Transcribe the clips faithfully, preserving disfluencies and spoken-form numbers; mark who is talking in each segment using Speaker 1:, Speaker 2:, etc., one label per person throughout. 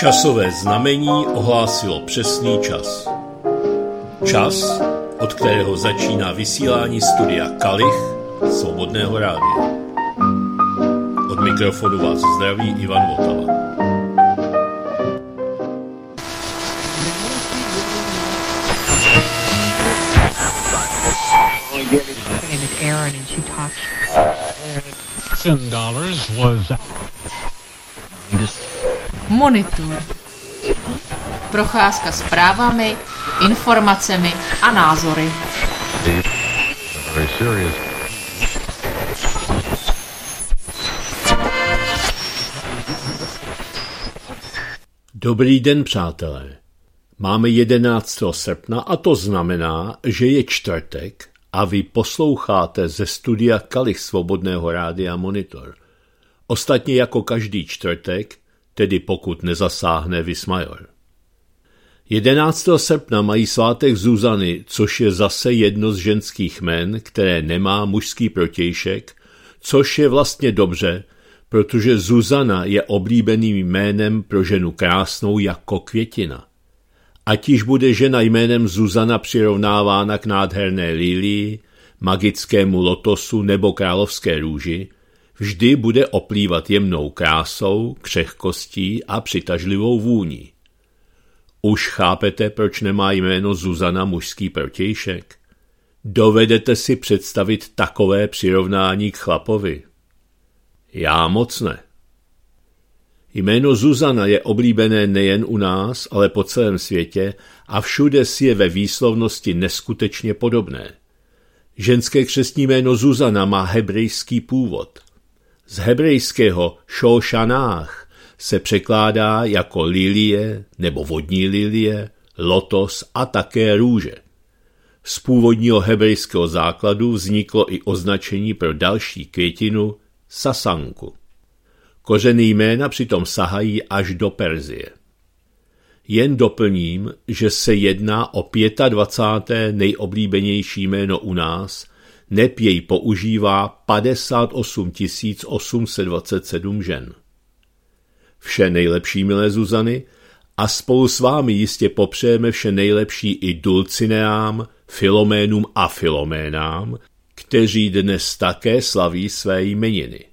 Speaker 1: Časové znamení ohlásilo přesný čas. Čas, od kterého začíná vysílání studia Kalich Svobodného rádia. Od mikrofonu vás zdraví Ivan Votava.
Speaker 2: Monitor. Procházka zprávami, informacemi a názory.
Speaker 1: Dobrý den, přátelé. Máme jedenáctého srpna a to znamená, že je čtvrtek a vy posloucháte ze studia Kalich Svobodného rádia Monitor. Ostatně jako každý čtvrtek, tedy pokud nezasáhne Vismajor. jedenáctého srpna mají svátek Zuzany, což je zase jedno z ženských jmen, které nemá mužský protějšek, což je vlastně dobře, protože Zuzana je oblíbeným jménem pro ženu krásnou jako květina. Ať již bude žena jménem Zuzana přirovnávána k nádherné lilii, magickému lotosu nebo královské růži, vždy bude oplývat jemnou krásou, křehkostí a přitažlivou vůní. Už chápete, proč nemá jméno Zuzana mužský protějšek? Dovedete si představit takové přirovnání k chlapovi? Já moc ne. Jméno Zuzana je oblíbené nejen u nás, ale po celém světě a všude si je ve výslovnosti neskutečně podobné. Ženské křestní jméno Zuzana má hebrejský původ. Z hebrejského šošanách se překládá jako lilie nebo vodní lilie, lotos a také růže. Z původního hebrejského základu vzniklo i označení pro další květinu sasanku. Kořeny jména přitom sahají až do Perzie. Jen doplním, že se jedná o dvacáté páté nejoblíbenější jméno u nás, neb jej používá padesát osm tisíc osm set dvacet sedm žen. Vše nejlepší, milé Zuzany, a spolu s vámi jistě popřejeme vše nejlepší i Dulcineám, Filoménům a Filoménám, kteří dnes také slaví své jmeniny.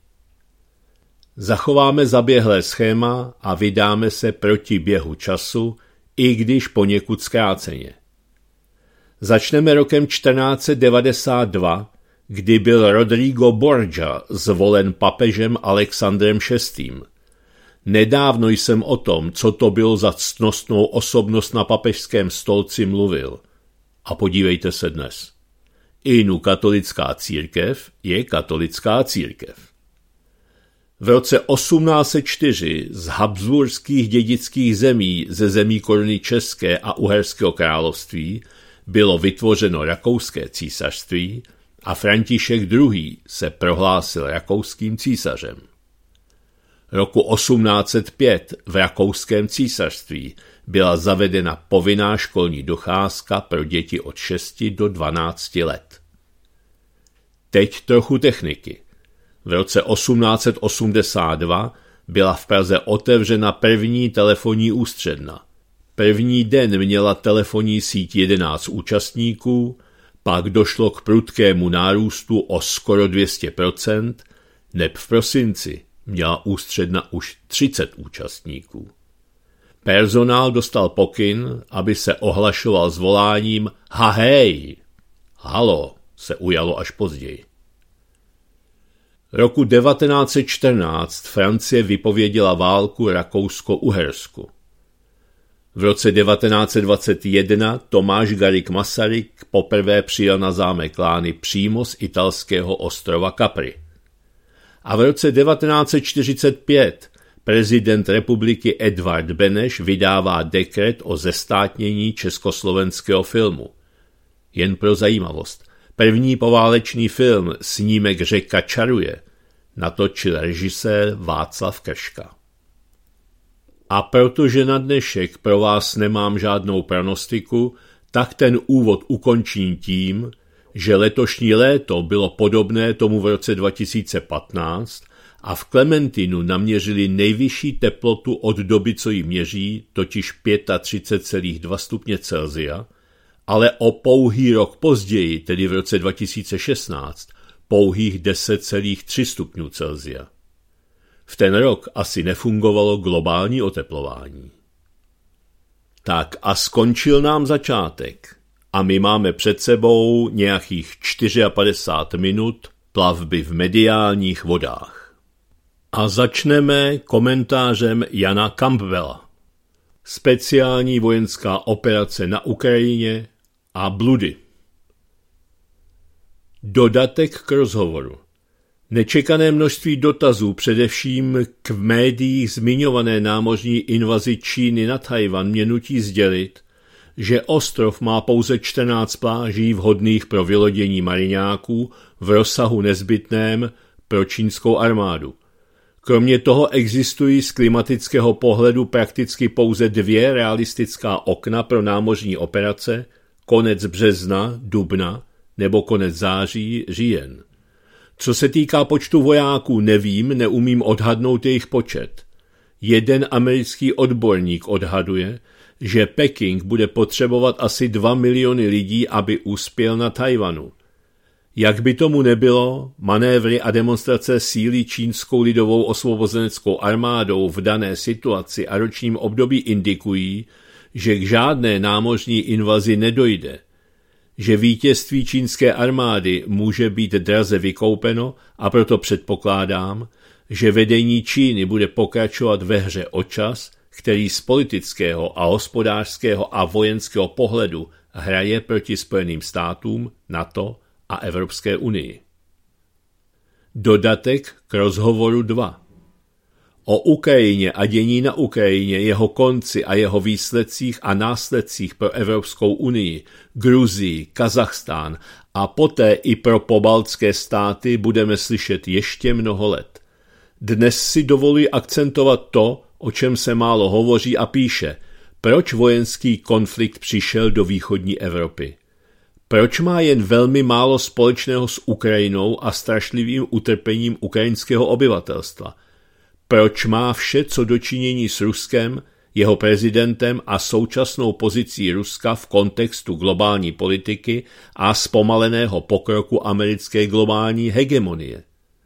Speaker 1: Zachováme zaběhlé schéma a vydáme se proti běhu času, i když poněkud zkráceně. Začneme rokem čtrnáct set devadesát dva, kdy byl Rodrigo Borgia zvolen papežem Alexandrem šestým. Nedávno jsem o tom, co to bylo za ctnostnou osobnost na papežském stolci, mluvil. A podívejte se dnes. Inu katolická církev je katolická církev. V roce osmnáct set čtyři z habsburských dědických zemí ze zemí koruny České a Uherského království bylo vytvořeno Rakouské císařství a František druhý. Se prohlásil rakouským císařem. Roku osmnáct set pět v Rakouském císařství byla zavedena povinná školní docházka pro děti od šesti do dvanácti let. Teď trochu techniky. V roce osmnáct set osmdesát dva byla v Praze otevřena první telefonní ústředna. První den měla telefonní síť jedenáct účastníků, pak došlo k prudkému nárůstu o skoro dvě stě procent, neb v prosinci měla ústředna už třicet účastníků. Personál dostal pokyn, aby se ohlašoval s voláním ha hej, halo se ujalo až později. Roku devatenáct set čtrnáct Francie vypověděla válku Rakousko-Uhersku. V roce devatenáct set dvacet jedna Tomáš Garrigue Masaryk poprvé přijel na zámek Lány přímo z italského ostrova Capri. A v roce devatenáct set čtyřicet pět prezident republiky Edvard Beneš vydává dekret o zestátnění československého filmu. Jen pro zajímavost, první poválečný film Snímek Řeka čaruje natočil režisér Václav Krška. A protože na dnešek pro vás nemám žádnou pronostiku, tak ten úvod ukončím tím, že letošní léto bylo podobné tomu v roce dva tisíce patnáct a v Klementinu naměřili nejvyšší teplotu od doby, co ji měří, totiž třicet pět celá dva stupně Celsia, ale o pouhý rok později, tedy v roce dva tisíce šestnáct, pouhých deset celá tři stupňů Celsia. V ten rok asi nefungovalo globální oteplování. Tak a skončil nám začátek a my máme před sebou nějakých padesát čtyři minut plavby v mediálních vodách. A začneme komentářem Jana Campbella. Speciální vojenská operace na Ukrajině a bludy. Dodatek k rozhovoru. Nečekané množství dotazů, především k v médiích zmiňované námořní invazi Číny na Tchaj-wan, mě nutí sdělit, že ostrov má pouze čtrnáct pláží vhodných pro vylodění mariňáků v rozsahu nezbytném pro čínskou armádu. Kromě toho existují z klimatického pohledu prakticky pouze dvě realistická okna pro námořní operace, konec března, dubna nebo konec září, říjen. Co se týká počtu vojáků, nevím, neumím odhadnout jejich počet. Jeden americký odborník odhaduje, že Peking bude potřebovat asi dva miliony lidí, aby uspěl na Tchaj-wanu. Jak by tomu nebylo, manévry a demonstrace síly čínskou lidovou osvobozeneckou armádou v dané situaci a ročním období indikují, že k žádné námořní invazi nedojde, že vítězství čínské armády může být draze vykoupeno a proto předpokládám, že vedení Číny bude pokračovat ve hře o čas, který z politického a hospodářského a vojenského pohledu hraje proti Spojeným státům, NATO a Evropské unii. Dodatek k rozhovoru dva. O Ukrajině a dění na Ukrajině, jeho konci a jeho výsledcích a následcích pro Evropskou unii, Gruzii, Kazachstán a poté i pro pobaltské státy budeme slyšet ještě mnoho let. Dnes si dovoluji akcentovat to, o čem se málo hovoří a píše, proč vojenský konflikt přišel do východní Evropy. Proč má jen velmi málo společného s Ukrajinou a strašlivým utrpením ukrajinského obyvatelstva? Proč má vše co dočinění s Ruskem, jeho prezidentem a současnou pozicí Ruska v kontextu globální politiky a zpomaleného pokroku americké globální hegemonie?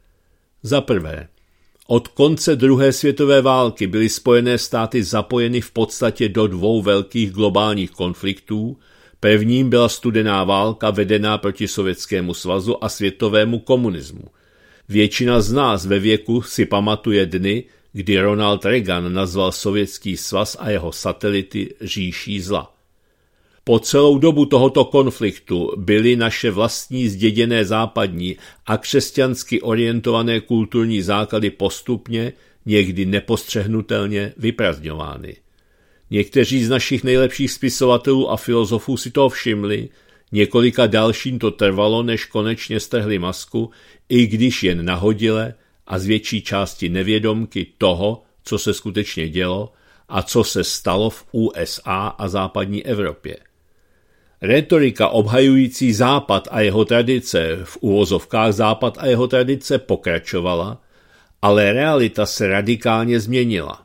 Speaker 1: Za prvé, od konce druhé světové války byly Spojené státy zapojeny v podstatě do dvou velkých globálních konfliktů. Prvním byla studená válka vedená proti Sovětskému svazu a světovému komunismu. Většina z nás ve věku si pamatuje dny, kdy Ronald Reagan nazval Sovětský svaz a jeho satelity říší zla. Po celou dobu tohoto konfliktu byly naše vlastní zděděné západní a křesťansky orientované kulturní základy postupně, někdy nepostřehnutelně vyprazdňovány. Někteří z našich nejlepších spisovatelů a filozofů si to všimli, několika dalším to trvalo, než konečně strhli masku, i když jen nahodile a z větší části nevědomky toho, co se skutečně dělo a co se stalo v U S A a západní Evropě. Rétorika obhajující Západ a jeho tradice, v uvozovkách Západ a jeho tradice, pokračovala, ale realita se radikálně změnila.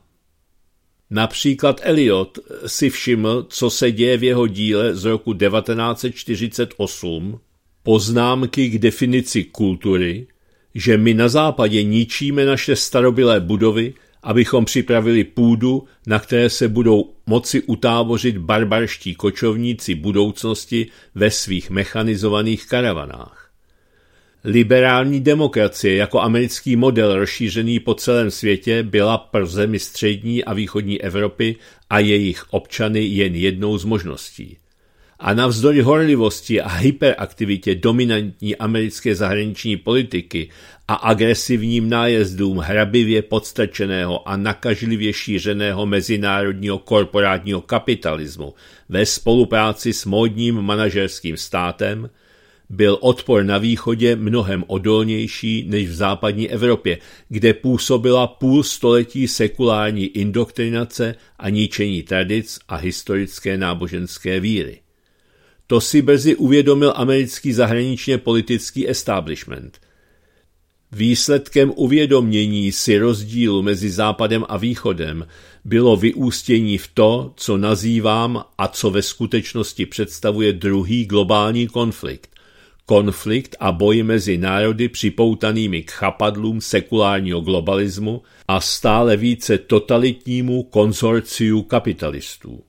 Speaker 1: Například Eliot si všiml, co se děje v jeho díle z roku devatenáct set čtyřicet osm, Poznámky k definici kultury, že my na západě ničíme naše starobylé budovy, abychom připravili půdu, na které se budou moci utábořit barbarští kočovníci budoucnosti ve svých mechanizovaných karavanách. Liberální demokracie jako americký model rozšířený po celém světě byla pro zemi střední a východní Evropy a jejich občany jen jednou z možností. A navzdory horlivosti a hyperaktivitě dominantní americké zahraniční politiky a agresivním nájezdům hrabivě podstrčeného a nakažlivě šířeného mezinárodního korporátního kapitalismu ve spolupráci s módním manažerským státem, byl odpor na východě mnohem odolnější než v západní Evropě, kde působila půl století sekulární indoktrinace a ničení tradic a historické náboženské víry. To si brzy uvědomil americký zahraničně politický establishment. Výsledkem uvědomění si rozdílu mezi Západem a Východem bylo vyústění v to, co nazývám a co ve skutečnosti představuje druhý globální konflikt. Konflikt a boj mezi národy připoutanými k chapadlům sekulárního globalismu a stále více totalitnímu konzorciu kapitalistů.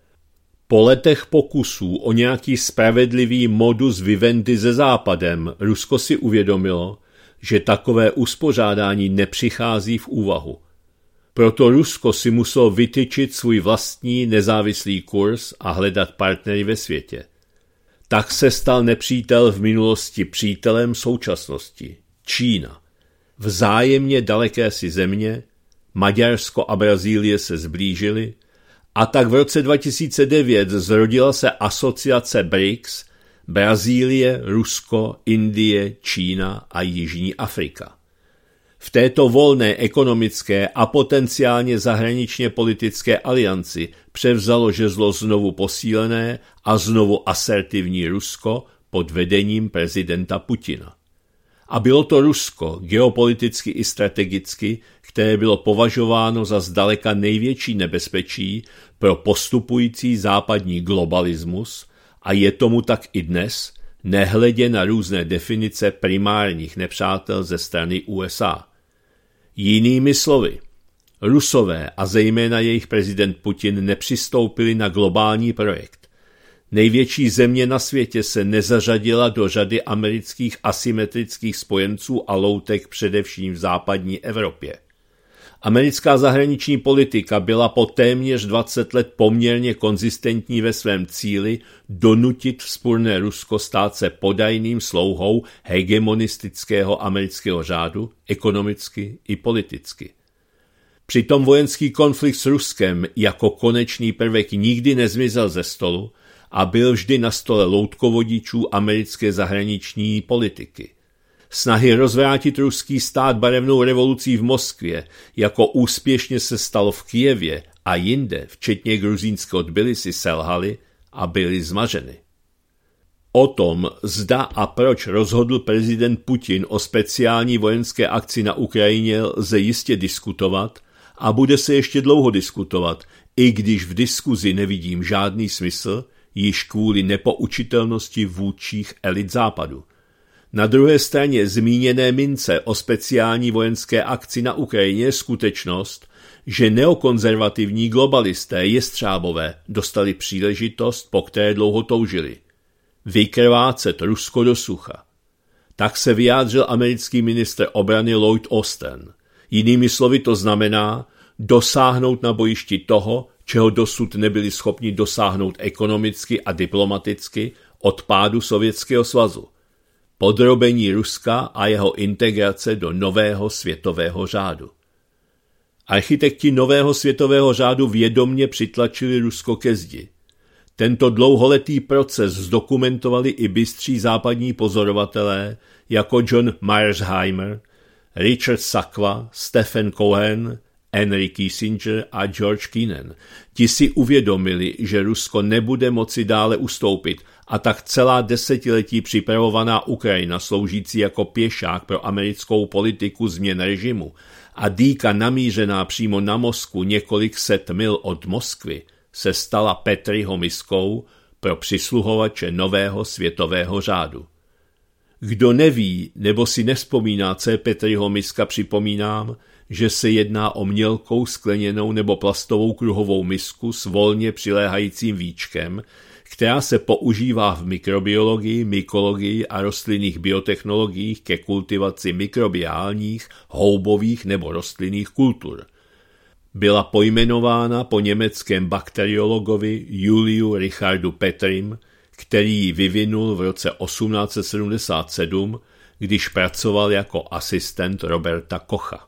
Speaker 1: Po letech pokusů o nějaký spravedlivý modus vivendi se Západem Rusko si uvědomilo, že takové uspořádání nepřichází v úvahu. Proto Rusko si muselo vytyčit svůj vlastní nezávislý kurz a hledat partnery ve světě. Tak se stal nepřítel v minulosti přítelem současnosti. Čína. Vzájemně daleké si země, Maďarsko a Brazílie se zblížily a tak v roce dva tisíce devět zrodila se asociace B R I C S, Brazílie, Rusko, Indie, Čína a Jižní Afrika. V této volné ekonomické a potenciálně zahraničně politické alianci převzalo žezlo znovu posílené a znovu asertivní Rusko pod vedením prezidenta Putina. A bylo to Rusko, geopoliticky i strategicky, které bylo považováno za zdaleka největší nebezpečí pro postupující západní globalismus, a je tomu tak i dnes, nehledě na různé definice primárních nepřátel ze strany U S A. Jinými slovy, Rusové a zejména jejich prezident Putin nepřistoupili na globální projekt. Největší země na světě se nezařadila do řady amerických asymetrických spojenců a loutek především v západní Evropě. Americká zahraniční politika byla po téměř dvacet let poměrně konzistentní ve svém cíli donutit vzpurné Rusko stát se podajným slouhou hegemonistického amerického řádu, ekonomicky i politicky. Přitom vojenský konflikt s Ruskem jako konečný prvek nikdy nezmizel ze stolu a byl vždy na stole loutkovodičů americké zahraniční politiky. Snahy rozvrátit ruský stát barevnou revolucí v Moskvě, jako úspěšně se stalo v Kyjevě a jinde, včetně gruzínského Tbilisi, selhaly a byly zmařeny. O tom, zda a proč rozhodl prezident Putin o speciální vojenské akci na Ukrajině, lze jistě diskutovat a bude se ještě dlouho diskutovat, i když v diskuzi nevidím žádný smysl, již kvůli nepoučitelnosti vůdčích elit Západu. Na druhé straně zmíněné mince o speciální vojenské akci na Ukrajině je skutečnost, že neokonzervativní globalisté jestřábové dostali příležitost, po které dlouho toužili. Vykrvácet Rusko do sucha. Tak se vyjádřil americký ministr obrany Lloyd Austin. Jinými slovy to znamená dosáhnout na bojišti toho, čeho dosud nebyli schopni dosáhnout ekonomicky a diplomaticky od pádu Sovětského svazu. Podrobení Ruska a jeho integrace do nového světového řádu. Architekti nového světového řádu vědomně přitlačili Rusko ke zdi. Tento dlouholetý proces zdokumentovali i bystří západní pozorovatelé jako John Mearsheimer, Richard Sakwa, Stephen Cohen, Henry Kissinger a George Kennan. Ti si uvědomili, že Rusko nebude moci dále ustoupit a tak celá desetiletí připravovaná Ukrajina sloužící jako pěšák pro americkou politiku změn režimu a dýka namířená přímo na Moskvu několik set mil od Moskvy se stala Petriho miskou pro přisluhovače nového světového řádu. Kdo neví nebo si nevzpomíná, co je Petriho miska, připomínám, že se jedná o mělkou skleněnou nebo plastovou kruhovou misku s volně přiléhajícím víčkem, která se používá v mikrobiologii, mykologii a rostlinných biotechnologiích ke kultivaci mikrobiálních, houbových nebo rostlinných kultur. Byla pojmenována po německém bakteriologovi Juliu Richardu Petrim, který ji vyvinul v roce osmnáct set sedmdesát sedm, když pracoval jako asistent Roberta Kocha.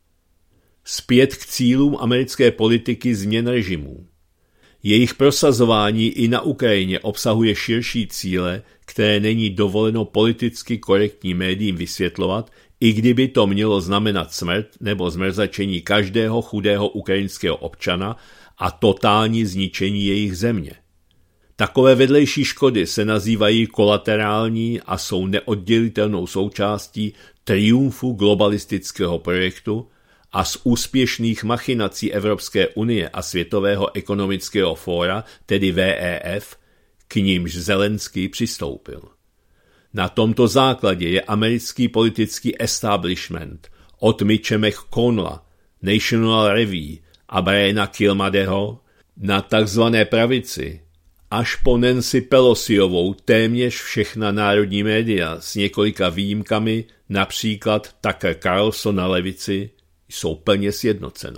Speaker 1: Zpět k cílům americké politiky změn režimů. Jejich prosazování i na Ukrajině obsahuje širší cíle, které není dovoleno politicky korektním médiím vysvětlovat, i kdyby to mělo znamenat smrt nebo zmrzačení každého chudého ukrajinského občana a totální zničení jejich země. Takové vedlejší škody se nazývají kolaterální a jsou neoddělitelnou součástí triumfu globalistického projektu a z úspěšných machinací Evropské unie a Světového ekonomického fóra, tedy W E F, k nímž Zelenský přistoupil. Na tomto základě je americký politický establishment od Mitche McConnella, National Review a Briana Kilmadeho na takzvané pravici až po Nancy Pelosiovou téměř všechna národní média s několika výjimkami, například Tucker Carlson na levici, jsou plně sjednocena.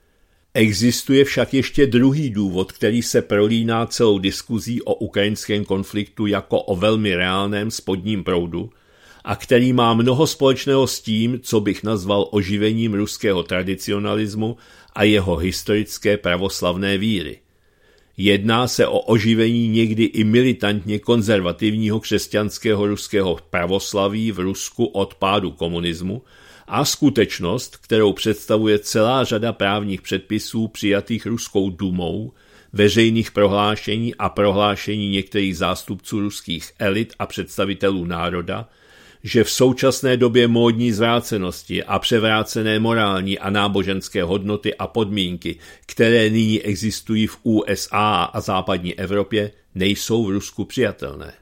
Speaker 1: Existuje však ještě druhý důvod, který se prolíná celou diskuzí o ukrajinském konfliktu jako o velmi reálném spodním proudu a který má mnoho společného s tím, co bych nazval oživením ruského tradicionalismu a jeho historické pravoslavné víry. Jedná se o oživení někdy i militantně konzervativního křesťanského ruského pravoslaví v Rusku od pádu komunismu a skutečnost, kterou představuje celá řada právních předpisů přijatých Ruskou dumou, veřejných prohlášení a prohlášení některých zástupců ruských elit a představitelů národa, že v současné době módní zvrácenosti a převrácené morální a náboženské hodnoty a podmínky, které nyní existují v U S A a západní Evropě, nejsou v Rusku přijatelné.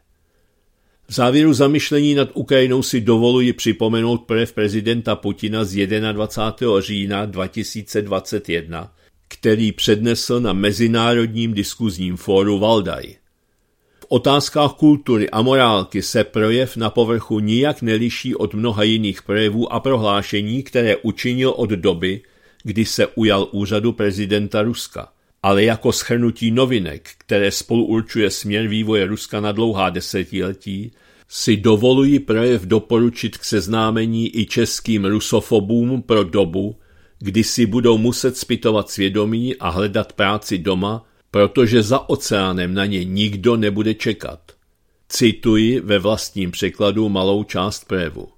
Speaker 1: V závěru zamyšlení nad Ukrajinou si dovoluji připomenout projev prezidenta Putina z dvacátého prvního října dva tisíce dvacet jedna, který přednesl na mezinárodním diskuzním fóru Valdaj. V otázkách kultury a morálky se projev na povrchu nijak neliší od mnoha jiných projevů a prohlášení, které učinil od doby, kdy se ujal úřadu prezidenta Ruska, ale jako shrnutí novinek, které spolu určuje směr vývoje Ruska na dlouhá desetiletí, si dovoluji projev doporučit k seznámení i českým rusofobům pro dobu, kdy si budou muset zpytovat svědomí a hledat práci doma, protože za oceánem na ně nikdo nebude čekat. Cituji ve vlastním překladu malou část projevu.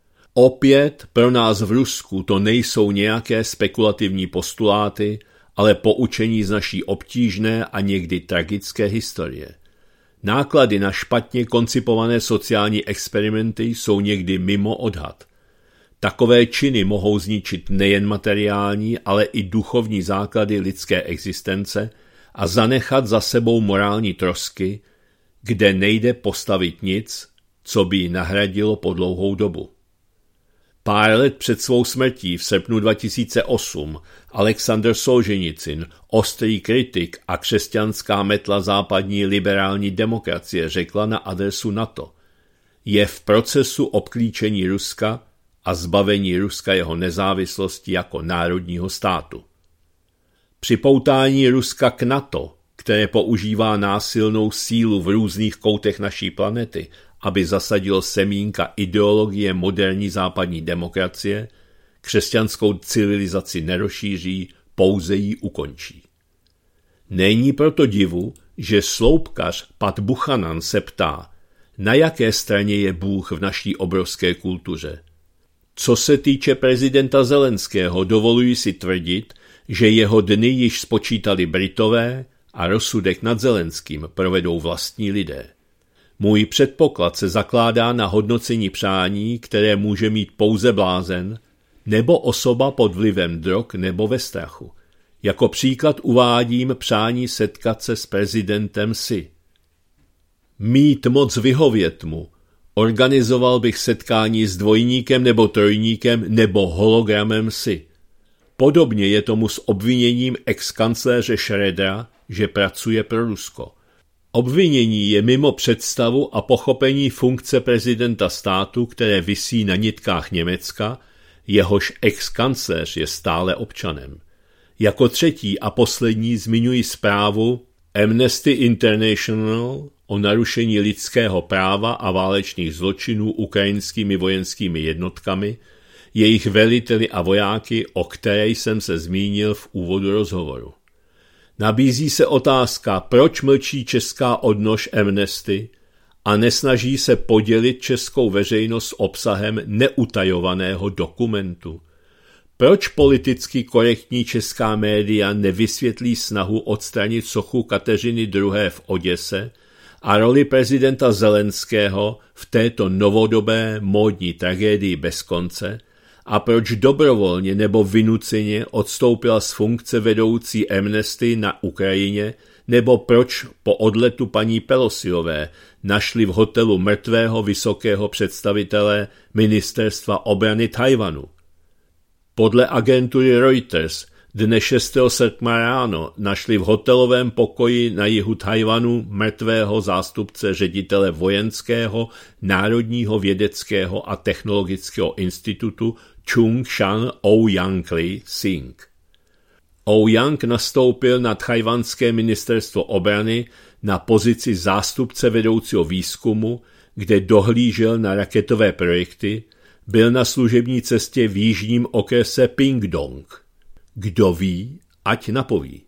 Speaker 1: Opět pro nás v Rusku to nejsou nějaké spekulativní postuláty, ale poučení z naší obtížné a někdy tragické historie. Náklady na špatně koncipované sociální experimenty jsou někdy mimo odhad. Takové činy mohou zničit nejen materiální, ale i duchovní základy lidské existence a zanechat za sebou morální trosky, kde nejde postavit nic, co by ji nahradilo po dlouhou dobu. Pár let před svou smrtí v srpnu dva tisíce osm Alexander Solženicyn, ostrý kritik a křesťanská metla západní liberální demokracie, řekla na adresu NATO: je v procesu obklíčení Ruska a zbavení Ruska jeho nezávislosti jako národního státu. Připoutání Ruska k NATO, které používá násilnou sílu v různých koutech naší planety, aby zasadilo semínka ideologie moderní západní demokracie, křesťanskou civilizaci nerozšíří, pouze ji ukončí. Není proto divu, že sloupkař Pat Buchanan se ptá, na jaké straně je Bůh v naší obrovské kultuře. Co se týče prezidenta Zelenského, dovoluji si tvrdit, že jeho dny již spočítali Britové a rozsudek nad Zelenským provedou vlastní lidé. Můj předpoklad se zakládá na hodnocení přání, které může mít pouze blázen, nebo osoba pod vlivem drog nebo ve strachu. Jako příklad uvádím přání setkat se s prezidentem Si. Mít moc vyhovět mu. Organizoval bych setkání s dvojníkem nebo trojníkem nebo hologramem Si. Podobně je tomu s obviněním ex-kancléře Schrödera, že pracuje pro Rusko. Obvinění je mimo představu a pochopení funkce prezidenta státu, které visí na nitkách Německa, jehož ex-kancléř je stále občanem. Jako třetí a poslední zmiňuji zprávu Amnesty International o narušení lidského práva a válečných zločinů ukrajinskými vojenskými jednotkami, jejich veliteli a vojáky, o které jsem se zmínil v úvodu rozhovoru. Nabízí se otázka, proč mlčí česká odnož Amnesty a nesnaží se podělit českou veřejnost s obsahem neutajovaného dokumentu. Proč politicky korektní česká média nevysvětlí snahu odstranit sochu Kateřiny druhé. v Oděse a roli prezidenta Zelenského v této novodobé módní tragédii bez konce a proč dobrovolně nebo vynuceně odstoupila z funkce vedoucí Amnesty na Ukrajině, nebo proč po odletu paní Pelosiové našli v hotelu mrtvého vysokého představitele ministerstva obrany Tchaj-wanu. Podle agentury Reuters dne šestého srpna ráno našli v hotelovém pokoji na jihu Tchaj-wanu mrtvého zástupce ředitele vojenského, národního vědeckého a technologického institutu Chung-shan Ouyang-li Singh. Ouyang nastoupil na tchajwanské ministerstvo obrany na pozici zástupce vedoucího výzkumu, kde dohlížel na raketové projekty, byl na služební cestě v jižním okrese Pingdong. Kdo ví, ať napoví.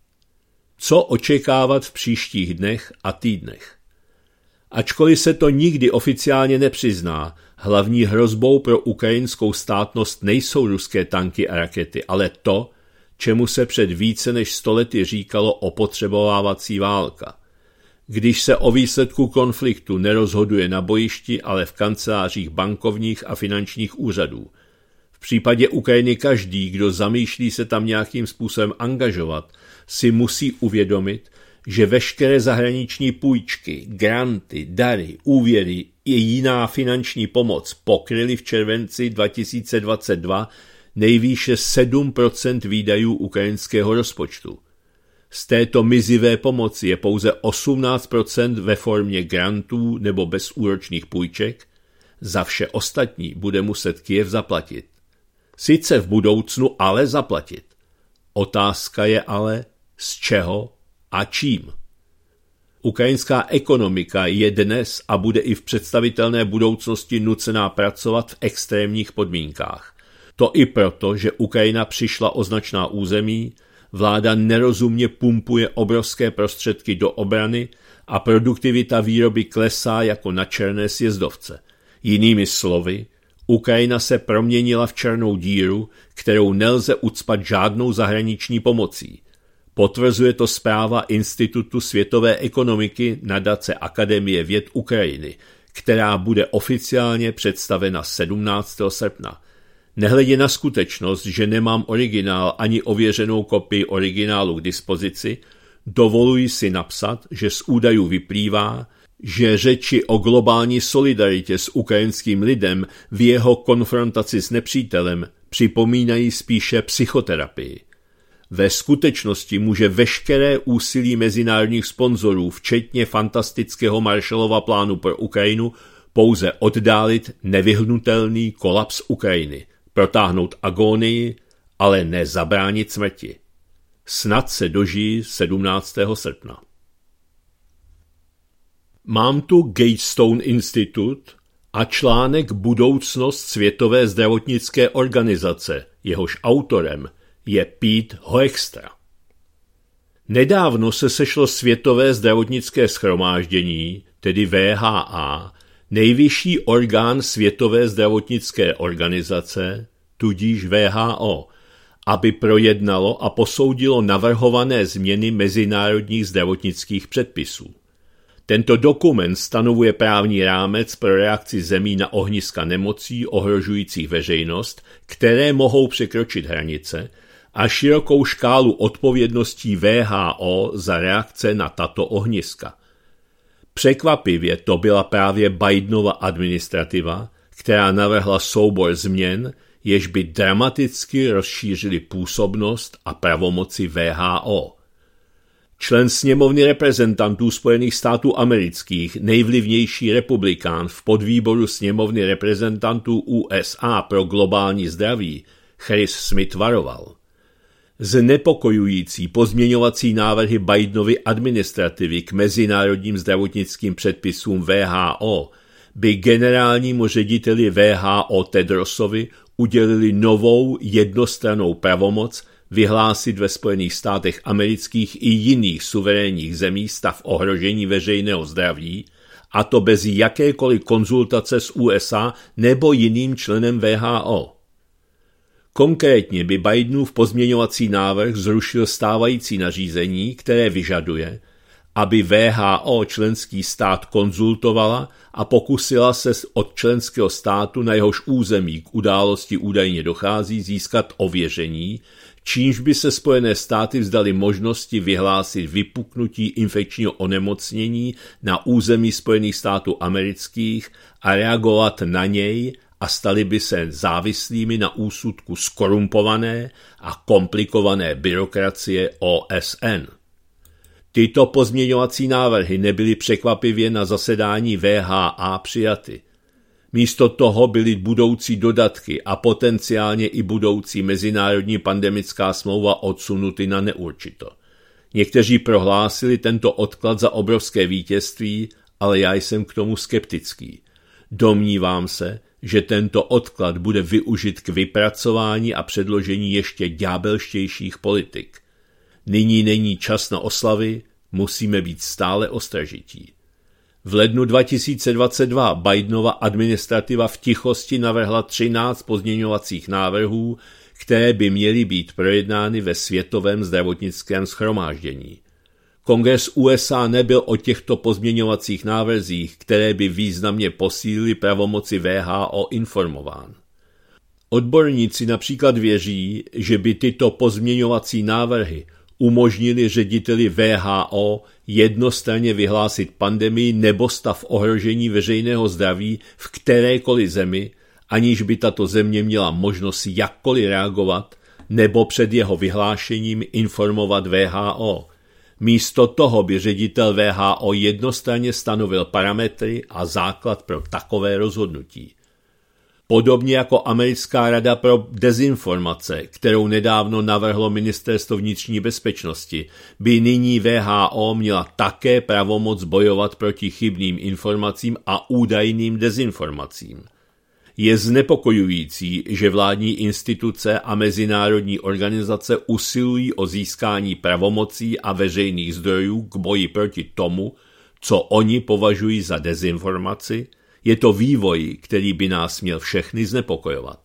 Speaker 1: Co očekávat v příštích dnech a týdnech? Ačkoliv se to nikdy oficiálně nepřizná, hlavní hrozbou pro ukrajinskou státnost nejsou ruské tanky a rakety, ale to, čemu se před více než stolety říkalo opotřebovávací válka. Když se o výsledku konfliktu nerozhoduje na bojišti, ale v kancelářích bankovních a finančních úřadů. V případě Ukrajiny každý, kdo zamýšlí se tam nějakým způsobem angažovat, si musí uvědomit, že veškeré zahraniční půjčky, granty, dary, úvěry i jiná finanční pomoc pokryly v červenci dva tisíce dvacet dva nejvýše sedm procent výdajů ukrajinského rozpočtu. Z této mizivé pomoci je pouze osmnáct procent ve formě grantů nebo bezúročných půjček, za vše ostatní bude muset Kyjev zaplatit. Sice v budoucnu, ale zaplatit. Otázka je ale, z čeho a čím. Ukrajinská ekonomika je dnes a bude i v představitelné budoucnosti nucená pracovat v extrémních podmínkách. To i proto, že Ukrajina přišla o značná území, vláda nerozumně pumpuje obrovské prostředky do obrany a produktivita výroby klesá jako na černé sjezdovce. Jinými slovy, Ukrajina se proměnila v černou díru, kterou nelze ucpat žádnou zahraniční pomocí. Potvrzuje to zpráva Institutu světové ekonomiky nadace Akademie věd Ukrajiny, která bude oficiálně představena sedmnáctého srpna. Nehledě na skutečnost, že nemám originál ani ověřenou kopii originálu k dispozici, dovoluji si napsat, že z údajů vyplývá, že řeči o globální solidaritě s ukrajinským lidem v jeho konfrontaci s nepřítelem připomínají spíše psychoterapii. Ve skutečnosti může veškeré úsilí mezinárodních sponzorů, včetně fantastického Marshallova plánu pro Ukrajinu, pouze oddálit nevyhnutelný kolaps Ukrajiny, protáhnout agonii, ale nezabránit smrti. Snad se dožijí sedmnáctého srpna. Mám tu Gatestone Institut a článek Budoucnost Světové zdravotnické organizace, jehož autorem je Pete Hoekstra. Nedávno se sešlo Světové zdravotnické shromáždění, tedy W H O, nejvyšší orgán Světové zdravotnické organizace, tudíž W H O, aby projednalo a posoudilo navrhované změny mezinárodních zdravotnických předpisů. Tento dokument stanovuje právní rámec pro reakci zemí na ohniska nemocí ohrožujících veřejnost, které mohou překročit hranice, a širokou škálu odpovědností W H O za reakce na tato ohniska. Překvapivě to byla právě Bidenova administrativa, která navrhla soubor změn, jež by dramaticky rozšířily působnost a pravomoci W H O. Člen sněmovny reprezentantů Spojených států amerických, nejvlivnější republikán v podvýboru sněmovny reprezentantů U S A pro globální zdraví, Chris Smith varoval. Znepokojující pozměňovací návrhy Bidenovy administrativy k mezinárodním zdravotnickým předpisům W H O by generálnímu řediteli W H O Tedrosovi udělili novou jednostrannou pravomoc vyhlásit ve Spojených státech amerických i jiných suverénních zemí stav ohrožení veřejného zdraví, a to bez jakékoliv konzultace s U S A nebo jiným členem W H O. Konkrétně by Bidenův pozměňovací návrh zrušil stávající nařízení, které vyžaduje, aby W H O členský stát konzultovala a pokusila se od členského státu, na jehož území k události údajně dochází, získat ověření, čímž by se Spojené státy vzdali možnosti vyhlásit vypuknutí infekčního onemocnění na území Spojených států amerických a reagovat na něj a stali by se závislými na úsudku skorumpované a komplikované byrokracie O S N. Tyto pozměňovací návrhy nebyly překvapivě na zasedání W H O přijaty. Místo toho byly budoucí dodatky a potenciálně i budoucí mezinárodní pandemická smlouva odsunuty na neurčito. Někteří prohlásili tento odklad za obrovské vítězství, ale já jsem k tomu skeptický. Domnívám se, že tento odklad bude využit k vypracování a předložení ještě ďábelštějších politik. Nyní není čas na oslavy, musíme být stále ostražití. V lednu dva tisíce dvacet dva Bidenova administrativa v tichosti navrhla třináct pozměňovacích návrhů, které by měly být projednány ve Světovém zdravotnickém shromáždění. Kongres U S A nebyl o těchto pozměňovacích návrzích, které by významně posílily pravomoci W H O, informován. Odborníci například věří, že by tyto pozměňovací návrhy umožnili řediteli W H O jednostranně vyhlásit pandemii nebo stav ohrožení veřejného zdraví v kterékoliv zemi, aniž by tato země měla možnost jakkoliv reagovat nebo před jeho vyhlášením informovat W H O. Místo toho by ředitel W H O jednostranně stanovil parametry a základ pro takové rozhodnutí. Podobně jako Americká rada pro dezinformace, kterou nedávno navrhlo Ministerstvo vnitřní bezpečnosti, by nyní W H O měla také pravomoc bojovat proti chybným informacím a údajným dezinformacím. Je znepokojující, že vládní instituce a mezinárodní organizace usilují o získání pravomocí a veřejných zdrojů k boji proti tomu, co oni považují za dezinformaci. Je to vývoj, který by nás měl všechny znepokojovat.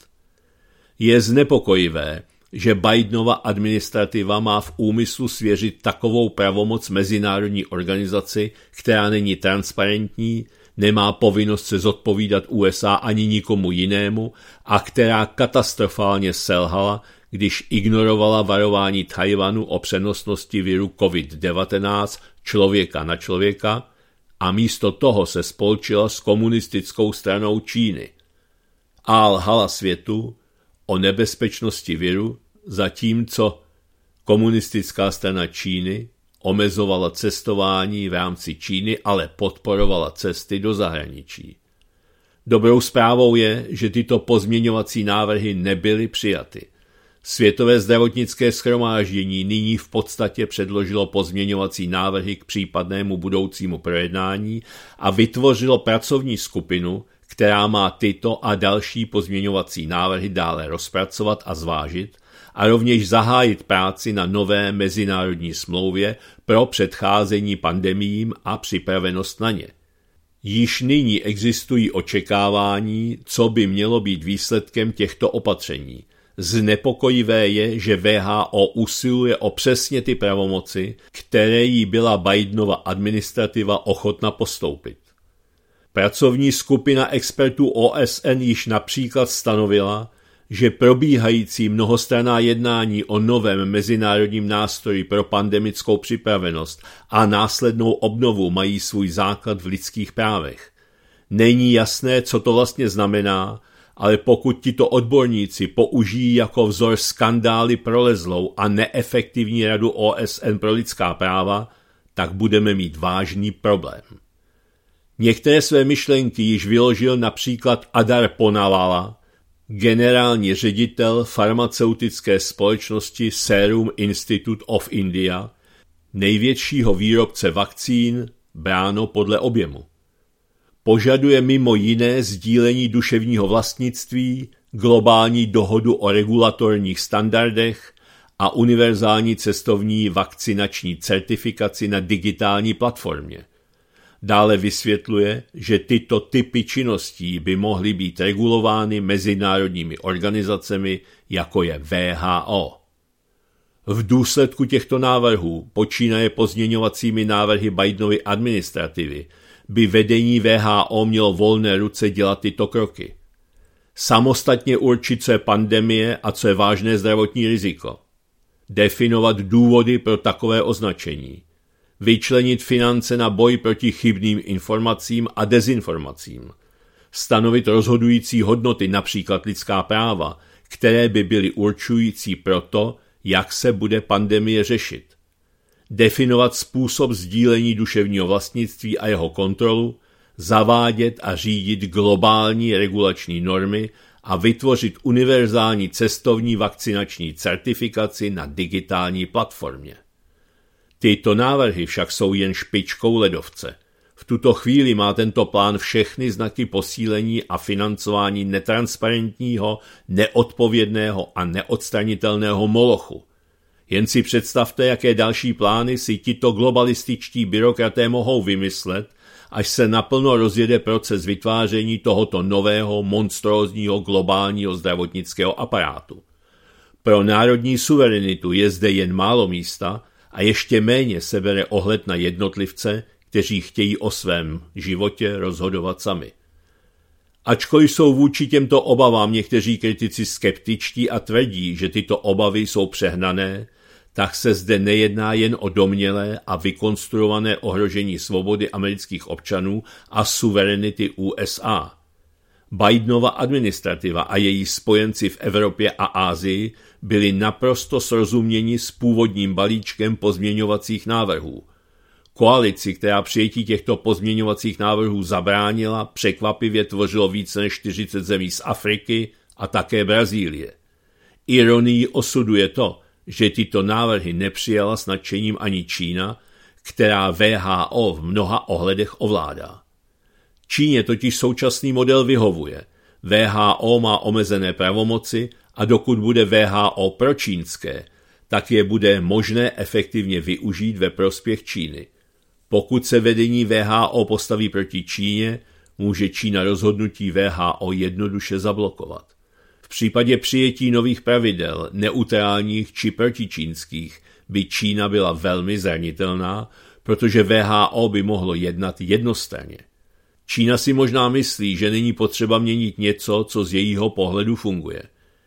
Speaker 1: Je znepokojivé, že Bidenova administrativa má v úmyslu svěřit takovou pravomoc mezinárodní organizaci, která není transparentní, nemá povinnost se zodpovídat U S A ani nikomu jinému a která katastrofálně selhala, když ignorovala varování Tchaj-wanu o přenosnosti viru COVID devatenáct člověka na člověka a místo toho se spolčila s komunistickou stranou Číny a lhala světu o nebezpečnosti viru, zatímco komunistická strana Číny omezovala cestování v rámci Číny, ale podporovala cesty do zahraničí. Dobrou zprávou je, že tyto pozměňovací návrhy nebyly přijaty. Světové zdravotnické shromáždění nyní v podstatě předložilo pozměňovací návrhy k případnému budoucímu projednání a vytvořilo pracovní skupinu, která má tyto a další pozměňovací návrhy dále rozpracovat a zvážit a rovněž zahájit práci na nové mezinárodní smlouvě pro předcházení pandemiím a připravenost na ně. Již nyní existují očekávání, co by mělo být výsledkem těchto opatření. Znepokojivé je, že W H O usiluje o přesně ty pravomoci, které jí byla Bidenova administrativa ochotna postoupit. Pracovní skupina expertů O S N již například stanovila, že probíhající mnohostranná jednání o novém mezinárodním nástroji pro pandemickou připravenost a následnou obnovu mají svůj základ v lidských právech. Není jasné, co to vlastně znamená, ale pokud tito odborníci použijí jako vzor skandály prolezlou a neefektivní radu O S N pro lidská práva, tak budeme mít vážný problém. Některé své myšlenky již vyložil například Adar Poonawala, generální ředitel farmaceutické společnosti Serum Institute of India, největšího výrobce vakcín, bráno podle objemu. Požaduje mimo jiné sdílení duševního vlastnictví, globální dohodu o regulatorních standardech a univerzální cestovní vakcinační certifikaci na digitální platformě. Dále vysvětluje, že tyto typy činností by mohly být regulovány mezinárodními organizacemi, jako je W H O. V důsledku těchto návrhů, počínaje pozměňovacími návrhy Bidenovy administrativy, by vedení W H O mělo volné ruce dělat tyto kroky. Samostatně určit, co je pandemie a co je vážné zdravotní riziko. Definovat důvody pro takové označení. Vyčlenit finance na boj proti chybným informacím a dezinformacím. Stanovit rozhodující hodnoty, například lidská práva, které by byly určující pro to, jak se bude pandemie řešit. Definovat způsob sdílení duševního vlastnictví a jeho kontrolu, zavádět a řídit globální regulační normy a vytvořit univerzální cestovní vakcinační certifikaci na digitální platformě. Tyto návrhy však jsou jen špičkou ledovce. V tuto chvíli má tento plán všechny znaky posílení a financování netransparentního, neodpovědného a neodstranitelného molochu. Jen si představte, jaké další plány si tito globalističtí byrokraté mohou vymyslet, až se naplno rozjede proces vytváření tohoto nového, monstrózního globálního zdravotnického aparátu. Pro národní suverenitu je zde jen málo místa a ještě méně se bere ohled na jednotlivce, kteří chtějí o svém životě rozhodovat sami. Ačkoliv jsou vůči těmto obavám někteří kritici skeptičtí a tvrdí, že tyto obavy jsou přehnané, tak se zde nejedná jen o domnělé a vykonstruované ohrožení svobody amerických občanů a suverenity U S A. Bidenova administrativa a její spojenci v Evropě a Asii byli naprosto srozuměni s původním balíčkem pozměňovacích návrhů. Koalici, která přijetí těchto pozměňovacích návrhů zabránila, překvapivě tvořilo více než čtyřicet zemí z Afriky a také Brazílie. Ironií osudu je to, že tyto návrhy nepřijala s nadšením ani Čína, která W H O v mnoha ohledech ovládá. Číně totiž současný model vyhovuje. W H O má omezené pravomoci a dokud bude W H O pročínské, tak je bude možné efektivně využít ve prospěch Číny. Pokud se vedení W H O postaví proti Číně, může Čína rozhodnutí W H O jednoduše zablokovat. V případě přijetí nových pravidel, neutrálních či protičínských, by Čína byla velmi zranitelná, protože W H O by mohlo jednat jednostranně. Čína si možná myslí, že není potřeba měnit něco, co z jejího pohledu funguje.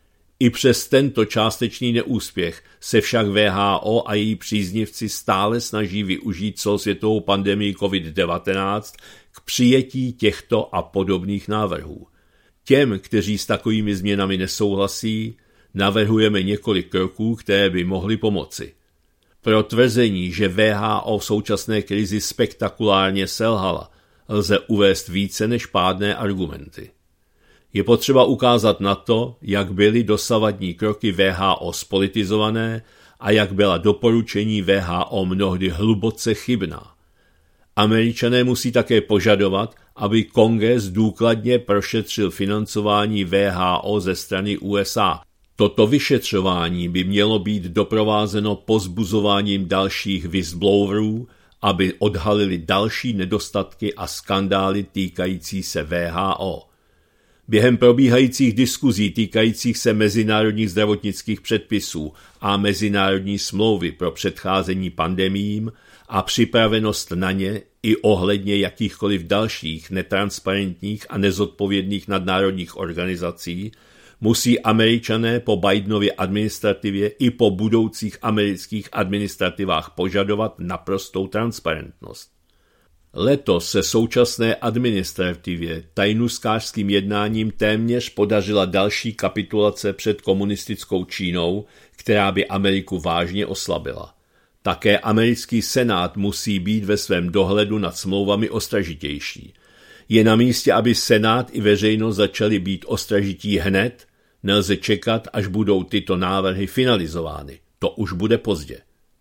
Speaker 1: I přes tento částečný neúspěch se však W H O a její příznivci stále snaží využít celosvětovou pandemii covid devatenáct k přijetí těchto a podobných návrhů. Těm, kteří s takovými změnami nesouhlasí, navrhujeme několik kroků, které by mohly pomoci. Pro tvrzení, že W H O v současné krizi spektakulárně selhala, lze uvést více než pádné argumenty. Je potřeba ukázat na to, jak byly dosavadní kroky W H O spolitizované a jak byla doporučení W H O mnohdy hluboce chybná. Američané musí také požadovat, aby Kongres důkladně prošetřil financování W H O ze strany U S A. Toto vyšetřování by mělo být doprovázeno povzbuzováním dalších whistleblowerů, aby odhalili další nedostatky a skandály týkající se W H O. Během probíhajících diskuzí týkajících se mezinárodních zdravotnických předpisů a mezinárodní smlouvy pro předcházení pandemiím a připravenost na ně i ohledně jakýchkoliv dalších netransparentních a nezodpovědných nadnárodních organizací musí Američané po Bidenově administrativě i po budoucích amerických administrativách požadovat naprostou transparentnost. Letos se současné administrativě tajnůstkářským jednáním téměř podařila další kapitulace před komunistickou Čínou, která by Ameriku vážně oslabila. Také americký senát musí být ve svém dohledu nad smlouvami ostražitější. Je na místě, aby senát i veřejnost začali být ostražití hned, nelze čekat, až budou tyto návrhy finalizovány. To už bude pozdě.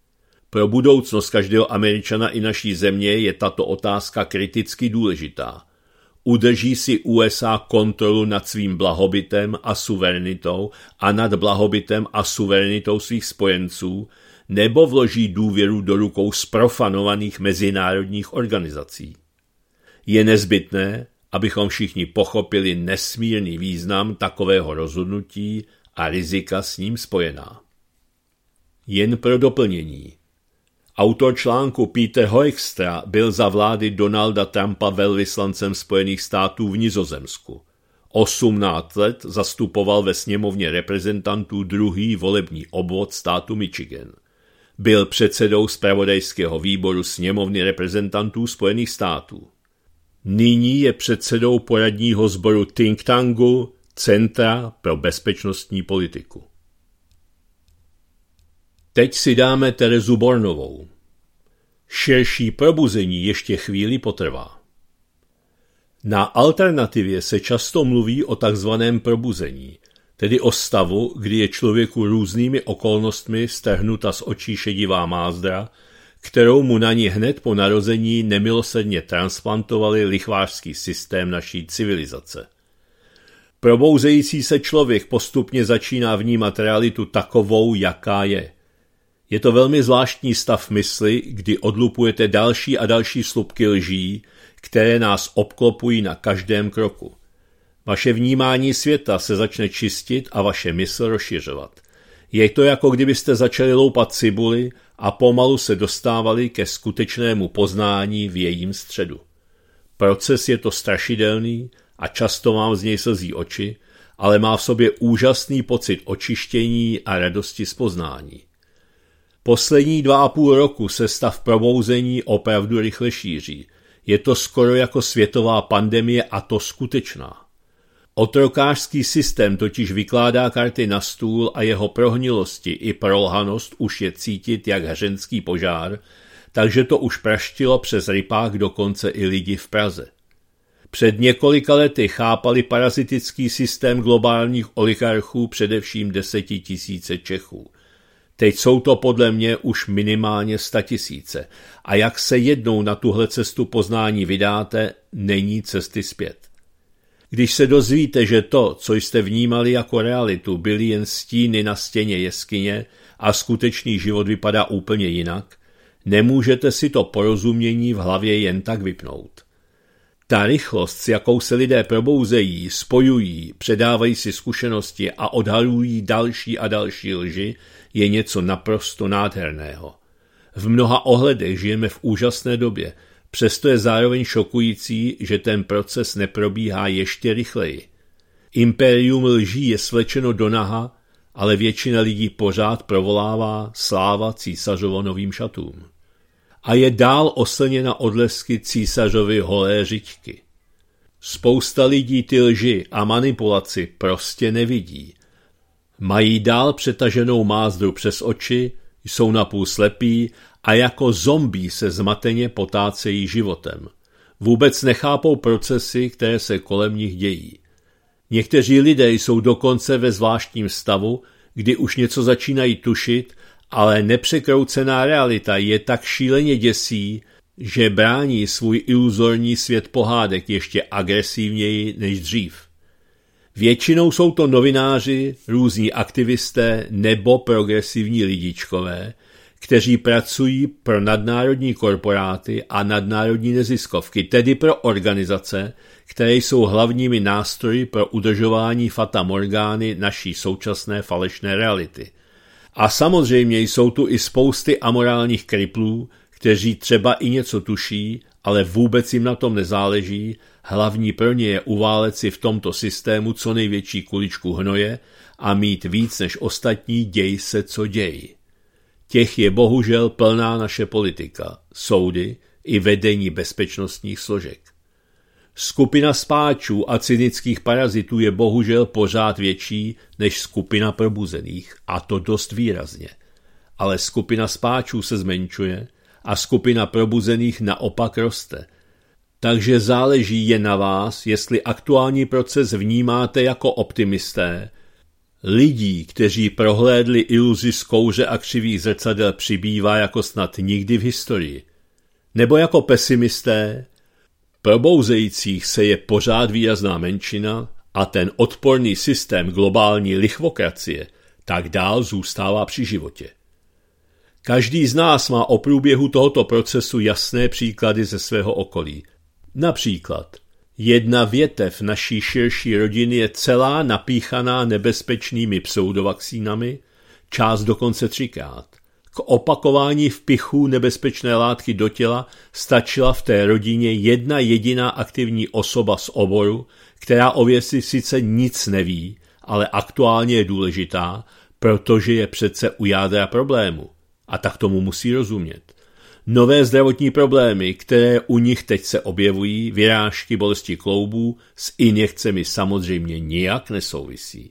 Speaker 1: Pro budoucnost každého Američana i naší země je tato otázka kriticky důležitá. Udrží si U S A kontrolu nad svým blahobytem a suverenitou a nad blahobytem a suverenitou svých spojenců, nebo vloží důvěru do rukou zprofanovaných mezinárodních organizací? Je nezbytné, abychom všichni pochopili nesmírný význam takového rozhodnutí a rizika s ním spojená. Jen pro doplnění. Autor článku Peter Hoekstra byl za vlády Donalda Trumpa velvyslancem Spojených států v Nizozemsku. osmnáct let zastupoval ve sněmovně reprezentantů druhý volební obvod státu Michigan. Byl předsedou zpravodajského výboru sněmovny reprezentantů Spojených států. Nyní je předsedou poradního sboru think tanku Centra pro bezpečnostní politiku. Teď si dáme Terezu Bornovou. Širší probuzení ještě chvíli potrvá. Na alternativě se často mluví o takzvaném probuzení, tedy o stavu, kdy je člověku různými okolnostmi strhnuta z očí šedivá mázdra, kterou mu na ní hned po narození nemilosrdně transplantovali lichvářský systém naší civilizace. Probouzející se člověk postupně začíná vnímat realitu takovou, jaká je. Je to velmi zvláštní stav mysli, kdy odlupujete další a další slupky lží, které nás obklopují na každém kroku. Vaše vnímání světa se začne čistit a vaše mysl rozšiřovat. Je to, jako kdybyste začali loupat cibuli a pomalu se dostávali ke skutečnému poznání v jejím středu. Proces je to strašidelný a často vám z něj slzí oči, ale má v sobě úžasný pocit očištění a radosti z poznání. Poslední dva a půl roku se stav probouzení opravdu rychle šíří. Je to skoro jako světová pandemie, a to skutečná. Otrokářský systém totiž vykládá karty na stůl a jeho prohnilosti i prolhanost už je cítit jak hřenský požár, takže to už praštilo přes rypák dokonce i lidi v Praze. Před několika lety chápali parazitický systém globálních oligarchů především desetitisíce Čechů. Teď jsou to podle mě už minimálně statisíce a jak se jednou na tuhle cestu poznání vydáte, není cesty zpět. Když se dozvíte, že to, co jste vnímali jako realitu, byly jen stíny na stěně jeskyně a skutečný život vypadá úplně jinak, nemůžete si to porozumění v hlavě jen tak vypnout. Ta rychlost, s jakou se lidé probouzejí, spojují, předávají si zkušenosti a odhalují další a další lži, je něco naprosto nádherného. V mnoha ohledech žijeme v úžasné době, přesto je zároveň šokující, že ten proces neprobíhá ještě rychleji. Impérium lží je svlečeno do naha, ale většina lidí pořád provolává sláva císařovo novým šatům. A je dál oslněna odlesky císařovy holé řiďky. Spousta lidí ty lži a manipulaci prostě nevidí. Mají dál přetaženou mázdru přes oči, jsou napůl slepí a jako zombí se zmateně potácejí životem. Vůbec nechápou procesy, které se kolem nich dějí. Někteří lidé jsou dokonce ve zvláštním stavu, kdy už něco začínají tušit, ale nepřekroucená realita je tak šíleně děsí, že brání svůj iluzorní svět pohádek ještě agresivněji než dřív. Většinou jsou to novináři, různí aktivisté nebo progresivní lidičkové, kteří pracují pro nadnárodní korporáty a nadnárodní neziskovky, tedy pro organizace, které jsou hlavními nástroji pro udržování fata morgány naší současné falešné reality. A samozřejmě jsou tu i spousty amorálních kriplů, kteří třeba i něco tuší, ale vůbec jim na tom nezáleží, hlavní pro ně je uválet si v tomto systému co největší kuličku hnoje a mít víc než ostatní děj se co děj. Těch je bohužel plná naše politika, soudy i vedení bezpečnostních složek. Skupina spáčů a cynických parazitů je bohužel pořád větší než skupina probuzených, a to dost výrazně. Ale skupina spáčů se zmenšuje a skupina probuzených naopak roste. Takže záleží jen na vás, jestli aktuální proces vnímáte jako optimisté. Lidí, kteří prohlédli iluzi z kouře a křivých zrcadel, přibývá jako snad nikdy v historii. Nebo jako pesimisté. Probouzejících se je pořád výrazná menšina a ten odporný systém globální lichvokracie tak dál zůstává při životě. Každý z nás má o průběhu tohoto procesu jasné příklady ze svého okolí. Například, jedna větev naší širší rodiny je celá napíchaná nebezpečnými pseudovakcínami, část dokonce třikrát. K opakování vpichu nebezpečné látky do těla stačila v té rodině jedna jediná aktivní osoba z oboru, která o věci sice nic neví, ale aktuálně je důležitá, protože je přece u jádra problému. A tak tomu musí rozumět. Nové zdravotní problémy, které u nich teď se objevují, vyrážky, bolesti kloubů, s injekcemi samozřejmě nijak nesouvisí.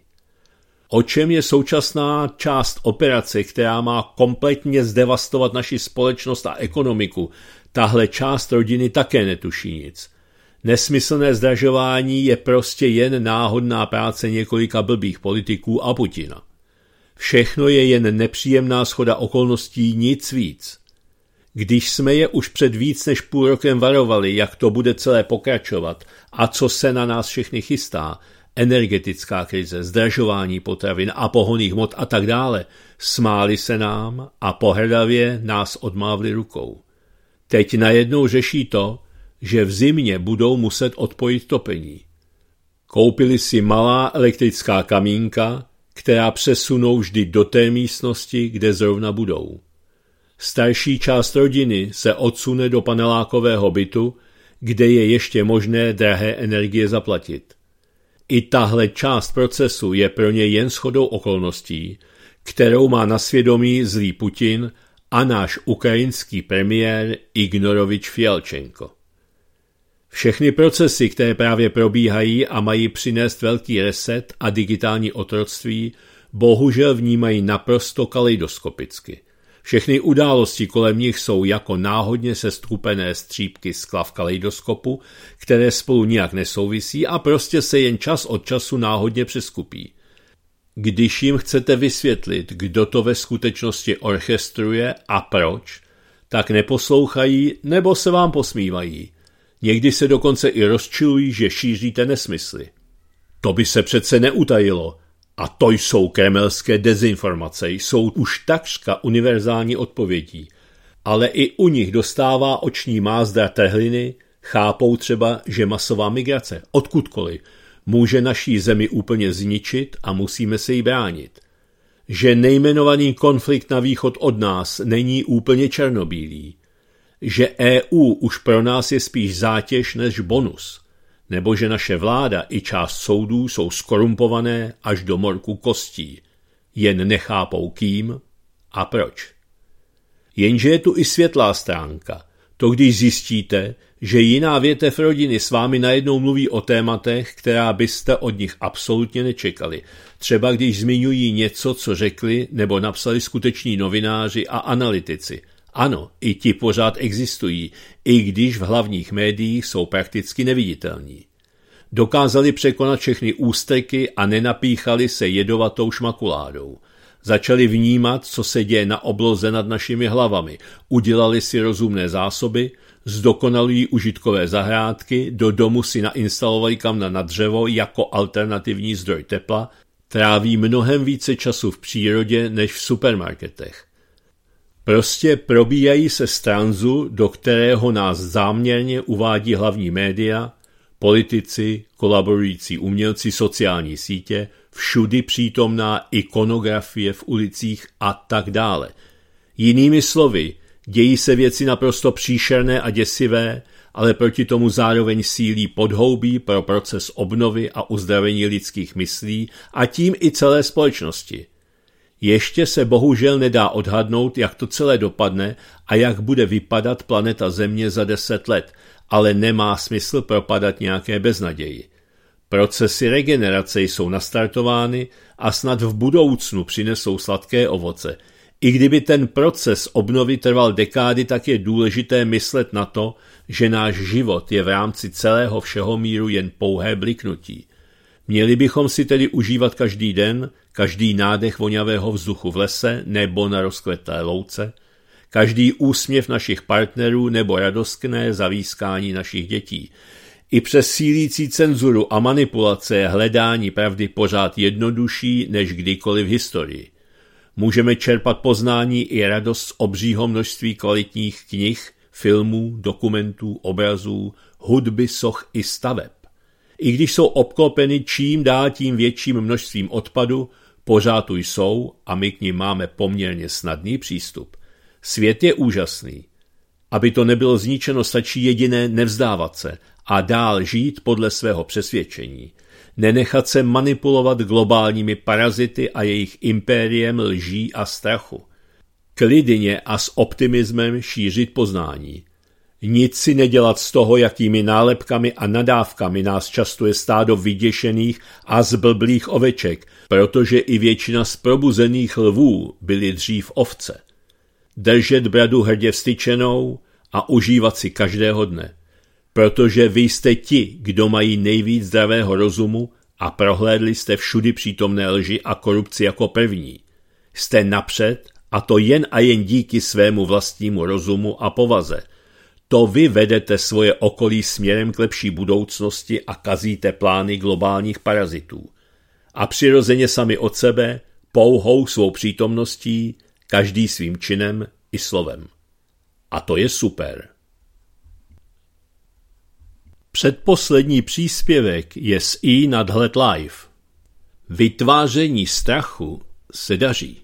Speaker 1: O čem je současná část operace, která má kompletně zdevastovat naši společnost a ekonomiku, tahle část rodiny také netuší nic. Nesmyslné zdražování je prostě jen náhodná práce několika blbých politiků a Putina. Všechno je jen nepříjemná shoda okolností, nic víc. Když jsme je už před víc než půl rokem varovali, jak to bude celé pokračovat a co se na nás všechny chystá, energetická krize, zdražování potravin a pohonných hmot a tak dále, smáli se nám a pohrdavě nás odmávli rukou. Teď najednou řeší to, že v zimě budou muset odpojit topení. Koupili si malá elektrická kamínka, která přesunou vždy do té místnosti, kde zrovna budou. Starší část rodiny se odsune do panelákového bytu, kde je ještě možné drahé energie zaplatit. I tahle část procesu je pro ně jen shodou okolností, kterou má na svědomí zlý Putin a náš ukrajinský premiér Ignorovič Fialčenko. Všechny procesy, které právě probíhají a mají přinést velký reset a digitální otroctví, bohužel vnímají naprosto kaleidoskopicky. Všechny události kolem nich jsou jako náhodně sestkupené střípky skla v kaleidoskopu, které spolu nijak nesouvisí a prostě se jen čas od času náhodně přeskupí. Když jim chcete vysvětlit, kdo to ve skutečnosti orchestruje a proč, tak neposlouchají nebo se vám posmívají. Někdy se dokonce i rozčilují, že šíříte nesmysly. To by se přece neutajilo. A to jsou kremelské dezinformace, jsou už takřka univerzální odpovědí. Ale i u nich dostává oční mázda trhliny, chápou třeba, že masová migrace, odkudkoliv, může naší zemi úplně zničit a musíme se jí bránit. Že nejmenovaný konflikt na východ od nás není úplně černobílý. Že E U už pro nás je spíš zátěž než bonus. Nebo že naše vláda i část soudů jsou skorumpované až do morku kostí. Jen nechápou kým a proč. Jenže je tu i světlá stránka. To když zjistíte, že jiná větev rodiny s vámi najednou mluví o tématech, která byste od nich absolutně nečekali. Třeba když zmiňují něco, co řekli nebo napsali skuteční novináři a analytici. Ano, i ti pořád existují, i když v hlavních médiích jsou prakticky neviditelní. Dokázali překonat všechny ústeky a nenapíchali se jedovatou šmakuládou. Začali vnímat, co se děje na obloze nad našimi hlavami, udělali si rozumné zásoby, zdokonalují užitkové zahrádky, do domu si nainstalovali kamna na dřevo jako alternativní zdroj tepla, tráví mnohem více času v přírodě než v supermarketech. Prostě probíjají se z tranzu, do kterého nás záměrně uvádí hlavní média, politici, kolaborující umělci, sociální sítě, všudy přítomná ikonografie v ulicích a tak dále. Jinými slovy, dějí se věci naprosto příšerné a děsivé, ale proti tomu zároveň sílí podhoubí pro proces obnovy a uzdravení lidských myslí a tím i celé společnosti. Ještě se bohužel nedá odhadnout, jak to celé dopadne a jak bude vypadat planeta Země za deset let, ale nemá smysl propadat nějaké beznaději. Procesy regenerace jsou nastartovány a snad v budoucnu přinesou sladké ovoce. I kdyby ten proces obnovy trval dekády, tak je důležité myslet na to, že náš život je v rámci celého všeho míru jen pouhé bliknutí. Měli bychom si tedy užívat každý den, každý nádech vonavého vzduchu v lese nebo na rozkvetlé louce, každý úsměv našich partnerů nebo radostné zavískání našich dětí. I přes sílící cenzuru a manipulace je hledání pravdy pořád jednodušší než kdykoliv v historii. Můžeme čerpat poznání i radost z obřího množství kvalitních knih, filmů, dokumentů, obrazů, hudby, soch i staveb. I když jsou obklopeny čím dál tím větším množstvím odpadu, pořád tu jsou a my k nim máme poměrně snadný přístup. Svět je úžasný. Aby to nebylo zničeno, stačí jediné nevzdávat se a dál žít podle svého přesvědčení. Nenechat se manipulovat globálními parazity a jejich impériem lží a strachu. Klidně a s optimismem šířit poznání. Nic si nedělat z toho, jakými nálepkami a nadávkami nás častuje stádo vyděšených a zblblých oveček, protože i většina z probuzených lvů byly dřív ovce. Držet bradu hrdě vstyčenou a užívat si každého dne. Protože vy jste ti, kdo mají nejvíc zdravého rozumu a prohlédli jste všudy přítomné lži a korupci jako první. Jste napřed a to jen a jen díky svému vlastnímu rozumu a povaze. To vy vedete svoje okolí směrem k lepší budoucnosti a kazíte plány globálních parazitů. A přirozeně sami od sebe, pouhou svou přítomností, každý svým činem i slovem. A to je super. Předposlední příspěvek je z i Nadhled Live. Vytváření strachu se daří.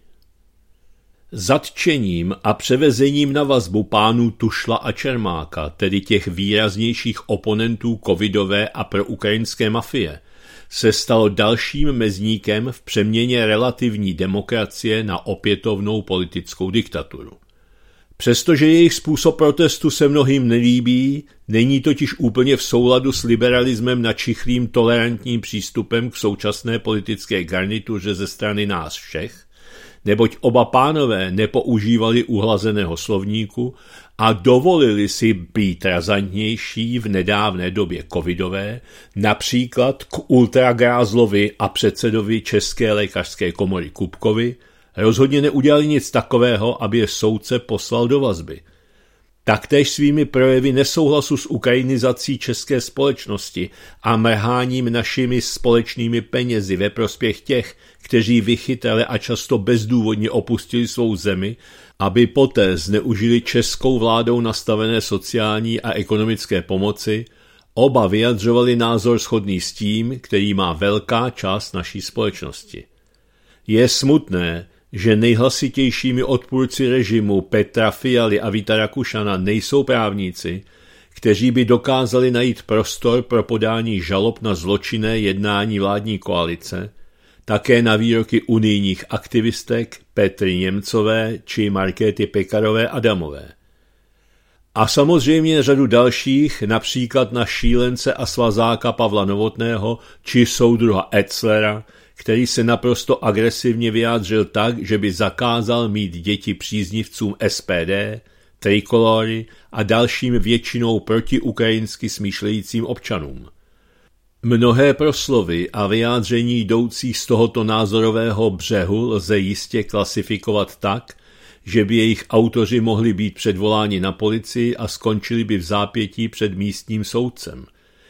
Speaker 1: Zatčením a převezením na vazbu pánů Tušla a Čermáka, tedy těch výraznějších oponentů covidové a proukrajinské mafie, se stalo dalším mezníkem v přeměně relativní demokracie na opětovnou politickou diktaturu. Přestože jejich způsob protestu se mnohým nelíbí, není totiž úplně v souladu s liberalismem načichlým tolerantním přístupem k současné politické garnituře ze strany nás všech, neboť oba pánové nepoužívali uhlazeného slovníku a dovolili si být razantnější v nedávné době covidové, například k ultragrázlovi a předsedovi České lékařské komory Kupkovi, rozhodně neudělali nic takového, aby je soudce poslal do vazby. Taktéž svými projevy nesouhlasu s ukrajinizací české společnosti a mrháním našimi společnými penězi ve prospěch těch, kteří vychytali a často bezdůvodně opustili svou zemi, aby poté zneužili českou vládou nastavené sociální a ekonomické pomoci, oba vyjadřovali názor shodný s tím, který má velká část naší společnosti. Je smutné, že nejhlasitějšími odpůrci režimu Petra Fialy a Víta Rakušana nejsou právníci, kteří by dokázali najít prostor pro podání žalob na zločinné jednání vládní koalice, také na výroky unijních aktivistek Petry Němcové či Markéty Pekarové Adamové. A samozřejmě řadu dalších, například na šílence a svazáka Pavla Novotného či soudruha Etzlera, který se naprosto agresivně vyjádřil tak, že by zakázal mít děti příznivcům S P D, Trikolory a dalším většinou protiukrajinsky smýšlejícím občanům. Mnohé proslovy a vyjádření jdoucí z tohoto názorového břehu lze jistě klasifikovat tak, že by jejich autoři mohli být předvoláni na policii a skončili by v zápětí před místním soudcem.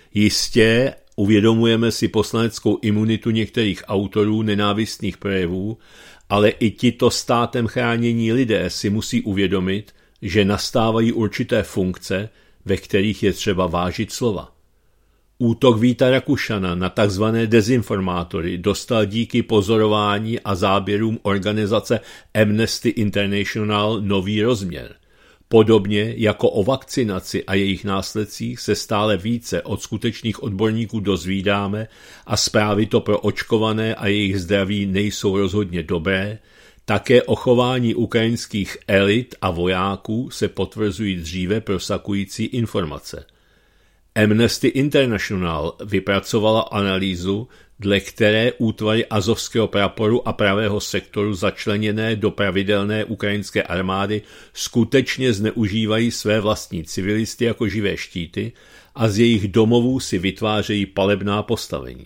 Speaker 1: Jistě uvědomujeme si poslaneckou imunitu některých autorů nenávistných projevů, ale i tito státem chránění lidé si musí uvědomit, že nastávají určité funkce, ve kterých je třeba vážit slova. Útok Víta Rakušana na tzv. Dezinformátory dostal díky pozorování a záběrům organizace Amnesty International nový rozměr. Podobně jako o vakcinaci a jejich následcích se stále více od skutečných odborníků dozvídáme a zprávy to pro očkované a jejich zdraví nejsou rozhodně dobré, také o chování ukrajinských elit a vojáků se potvrzují dříve prosakující informace. Amnesty International vypracovala analýzu, dle které útvary azovského praporu a pravého sektoru začleněné do pravidelné ukrajinské armády skutečně zneužívají své vlastní civilisty jako živé štíty a z jejich domovů si vytvářejí palebná postavení.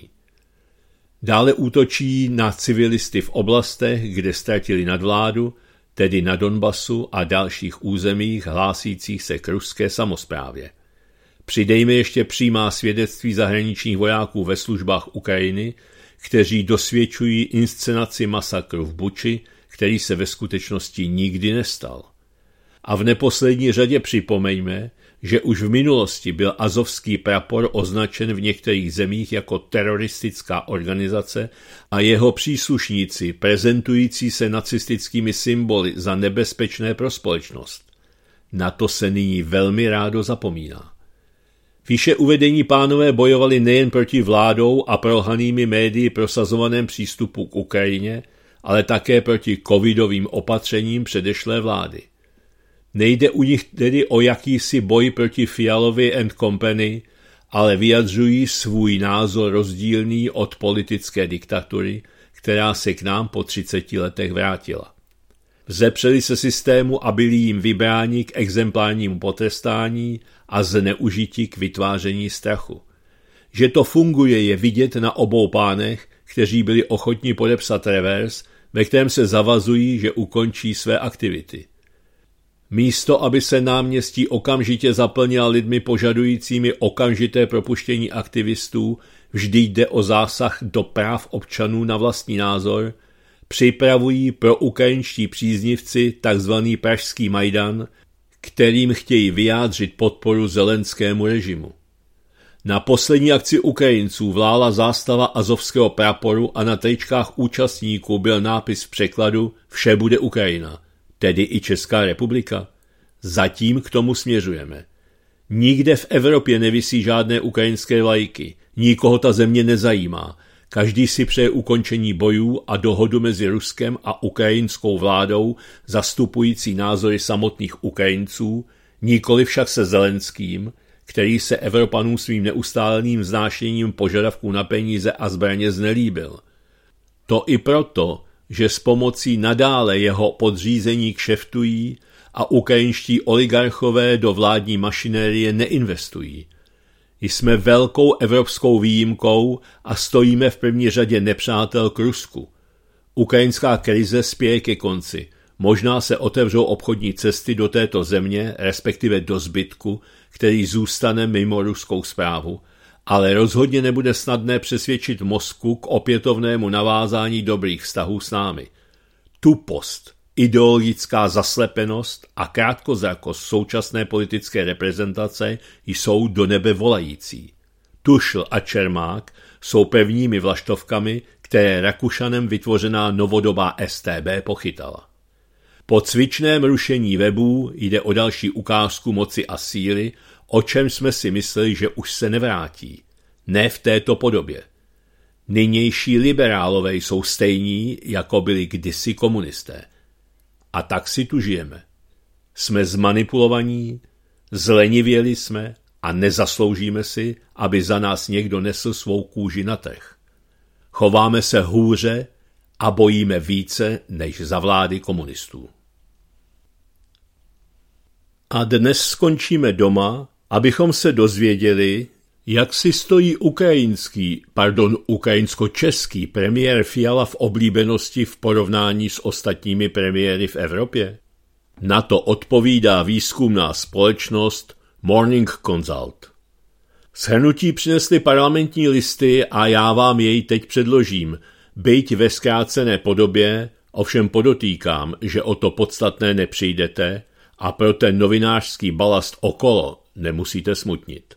Speaker 1: Dále útočí na civilisty v oblastech, kde ztratili nadvládu, tedy na Donbasu a dalších územích hlásících se k ruské samosprávě. Přidejme ještě přímá svědectví zahraničních vojáků ve službách Ukrajiny, kteří dosvědčují inscenaci masakru v Buči, který se ve skutečnosti nikdy nestal. A v neposlední řadě připomeňme, že už v minulosti byl azovský prapor označen v některých zemích jako teroristická organizace a jeho příslušníci, prezentující se nacistickými symboly, za nebezpečné pro společnost. Na to se nyní velmi rádo zapomíná. Výše uvedení pánové bojovali nejen proti vládou a prolhanými médii prosazovaném přístupu k Ukrajině, ale také proti covidovým opatřením předešlé vlády. Nejde u nich tedy o jakýsi boj proti Fialovi and Company, ale vyjadřují svůj názor rozdílný od politické diktatury, která se k nám po třiceti letech vrátila. Vzepřeli se systému a byli jim vybráni k exemplárnímu potrestání a zneužití k vytváření strachu. Že to funguje, je vidět na obou pánech, kteří byli ochotni podepsat revers, ve kterém se zavazují, že ukončí své aktivity. Místo, aby se náměstí okamžitě zaplnila lidmi požadujícími okamžité propuštění aktivistů, vždy jde o zásah do práv občanů na vlastní názor, připravují pro ukrajinští příznivci takzvaný pražský Majdan, kterým chtějí vyjádřit podporu zelenskému režimu. Na poslední akci Ukrajinců vlála zástava azovského praporu a na tričkách účastníků byl nápis v překladu Vše bude Ukrajina, tedy i Česká republika. Zatím k tomu směřujeme. Nikde v Evropě nevisí žádné ukrajinské vlajky, nikoho ta země nezajímá. Každý si přeje ukončení bojů a dohodu mezi Ruskem a ukrajinskou vládou zastupující názory samotných Ukrajinců, nikoli však se Zelenským, který se Evropanům svým neustálým vznášením požadavků na peníze a zbraně znelíbil. To i proto, že s pomocí nadále jeho podřízení kšeftují a ukrajinští oligarchové do vládní mašinérie neinvestují. Jsme velkou evropskou výjimkou a stojíme v první řadě nepřátel k Rusku. Ukrajinská krize spěje ke konci. Možná se otevřou obchodní cesty do této země, respektive do zbytku, který zůstane mimo ruskou správu, ale rozhodně nebude snadné přesvědčit Moskvu k opětovnému navázání dobrých vztahů s námi. Tupost, ideologická zaslepenost a krátkozrakost současné politické reprezentace jsou do nebe volající. Tušl a Čermák jsou pevními vlaštovkami, které Rakušanem vytvořená novodobá S T B pochytala. Po cvičném rušení webů jde o další ukázku moci a síly, o čem jsme si mysleli, že už se nevrátí. Ne v této podobě. Nynější liberálové jsou stejní, jako byli kdysi komunisté. A tak si tu žijeme. Jsme zmanipulovaní, zlenivěli jsme a nezasloužíme si, aby za nás někdo nesl svou kůži na trh. Chováme se hůře a bojíme více než za vlády komunistů. A dnes skončíme doma, abychom se dozvěděli, jak si stojí ukrajinský, pardon, ukrajinsko-český premiér Fiala v oblíbenosti v porovnání s ostatními premiéry v Evropě. Na to odpovídá výzkumná společnost Morning Consult. Shrnutí přinesly Parlamentní listy a já vám jej teď předložím, byť ve zkrácené podobě, ovšem podotýkám, že o to podstatné nepřijdete a pro ten novinářský balast okolo nemusíte smutnit.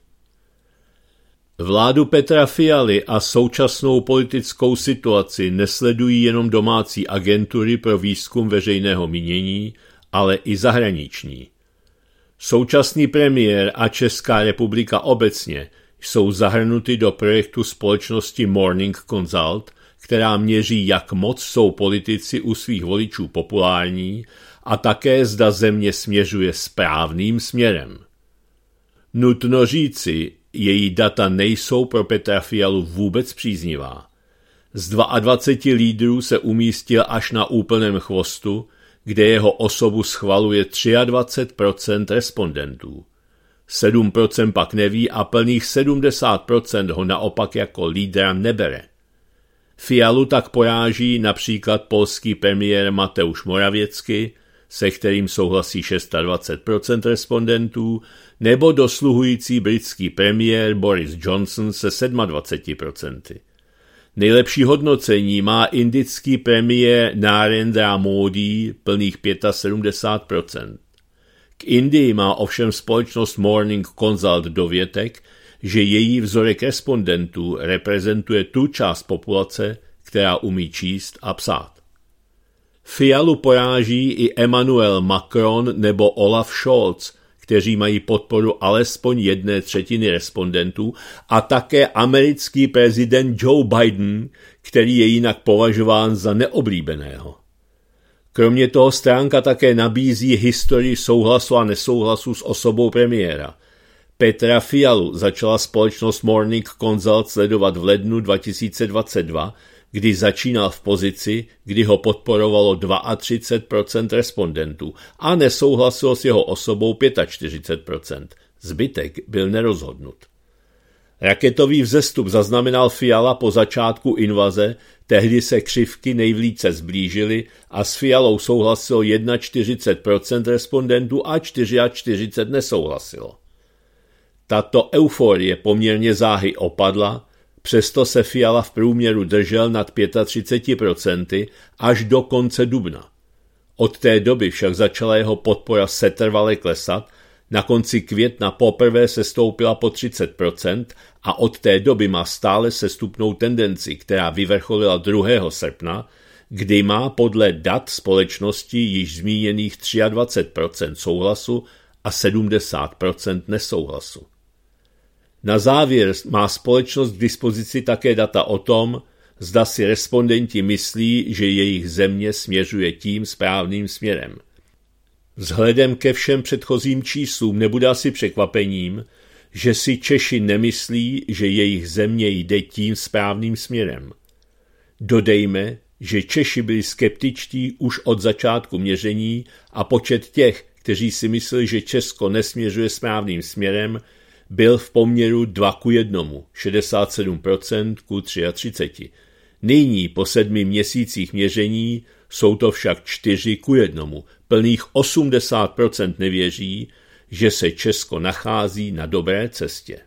Speaker 1: Vládu Petra Fialy a současnou politickou situaci nesledují jenom domácí agentury pro výzkum veřejného mínění, ale i zahraniční. Současný premiér a Česká republika obecně jsou zahrnuty do projektu společnosti Morning Consult, která měří, jak moc jsou politici u svých voličů populární a také zda země směřuje správným směrem. Nutno říci, její data nejsou pro Petra Fialu vůbec příznivá. Z dvaceti dvou lídrů se umístil až na úplném chvostu, kde jeho osobu schvaluje dvacet tři procent respondentů. sedm procent pak neví a plných sedmdesát procent ho naopak jako lídra nebere. Fialu tak poráží například polský premiér Mateusz Morawiecki, se kterým souhlasí dvacet šest procent respondentů, nebo dosluhující britský premiér Boris Johnson se dvacet sedm procent. Nejlepší hodnocení má indický premiér Narendra Modi plných sedmdesát pět procent. Indii má ovšem společnost Morning Consult dovětek, že její vzorek respondentů reprezentuje tu část populace, která umí číst a psát. Fialu poráží i Emmanuel Macron nebo Olaf Scholz, kteří mají podporu alespoň jedné třetiny respondentů, a také americký prezident Joe Biden, který je jinak považován za neoblíbeného. Kromě toho stránka také nabízí historii souhlasu a nesouhlasu s osobou premiéra. Petra Fialu začala společnost Morning Consult sledovat v lednu dva tisíce dvacet dva, kdy začínal v pozici, kdy ho podporovalo třicet dva procent respondentů a nesouhlasilo s jeho osobou čtyřicet pět procent. Zbytek byl nerozhodnut. Raketový vzestup zaznamenal Fiala po začátku invaze, tehdy se křivky nejvíce zblížily a s Fialou souhlasilo čtyřicet jedna procent respondentů a čtyřicet čtyři procent nesouhlasilo. Tato euforie poměrně záhy opadla, přesto se Fiala v průměru držel nad třicet pět procent až do konce dubna. Od té doby však začala jeho podpora setrvale klesat, na konci května poprvé sestoupila po třicet procent a od té doby má stále sestupnou tendenci, která vyvrcholila druhého srpna, kdy má podle dat společnosti již zmíněných dvacet tři procent souhlasu a sedmdesát procent nesouhlasu. Na závěr má společnost k dispozici také data o tom, zda si respondenti myslí, že jejich země směřuje tím správným směrem. Vzhledem ke všem předchozím číslům nebude asi překvapením, že si Češi nemyslí, že jejich země jde tím správným směrem. Dodejme, že Češi byli skeptičtí už od začátku měření a počet těch, kteří si mysleli, že Česko nesměřuje správným směrem, byl v poměru dva ku jednomu, šedesát sedm procent ku třiceti třemi. Nyní po sedmi měsících měření jsou to však čtyři ku jednomu. Plných osmdesát procent nevěří, že se Česko nachází na dobré cestě.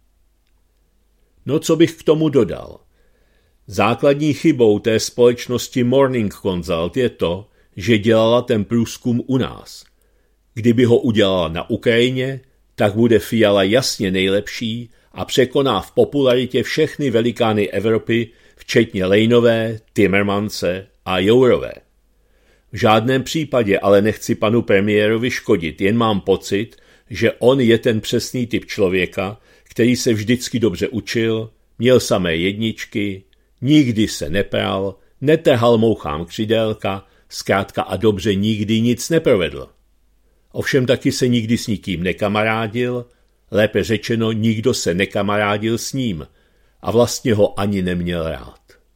Speaker 1: No co bych k tomu dodal? Základní chybou té společnosti Morning Consult je to, že dělala ten průzkum u nás. Kdyby ho udělala na Ukrajině, tak bude Fiala jasně nejlepší a překoná v popularitě všechny velikány Evropy, včetně Lejnové, Timmermanse a Jourové. V žádném případě ale nechci panu premiérovi škodit, jen mám pocit, že on je ten přesný typ člověka, který se vždycky dobře učil, měl samé jedničky, nikdy se nepral, netrhal mouchám křidélka, zkrátka a dobře nikdy nic neprovedl. Ovšem taky se nikdy s nikým nekamarádil, lépe řečeno nikdo se nekamarádil s ním a vlastně ho ani neměl rád.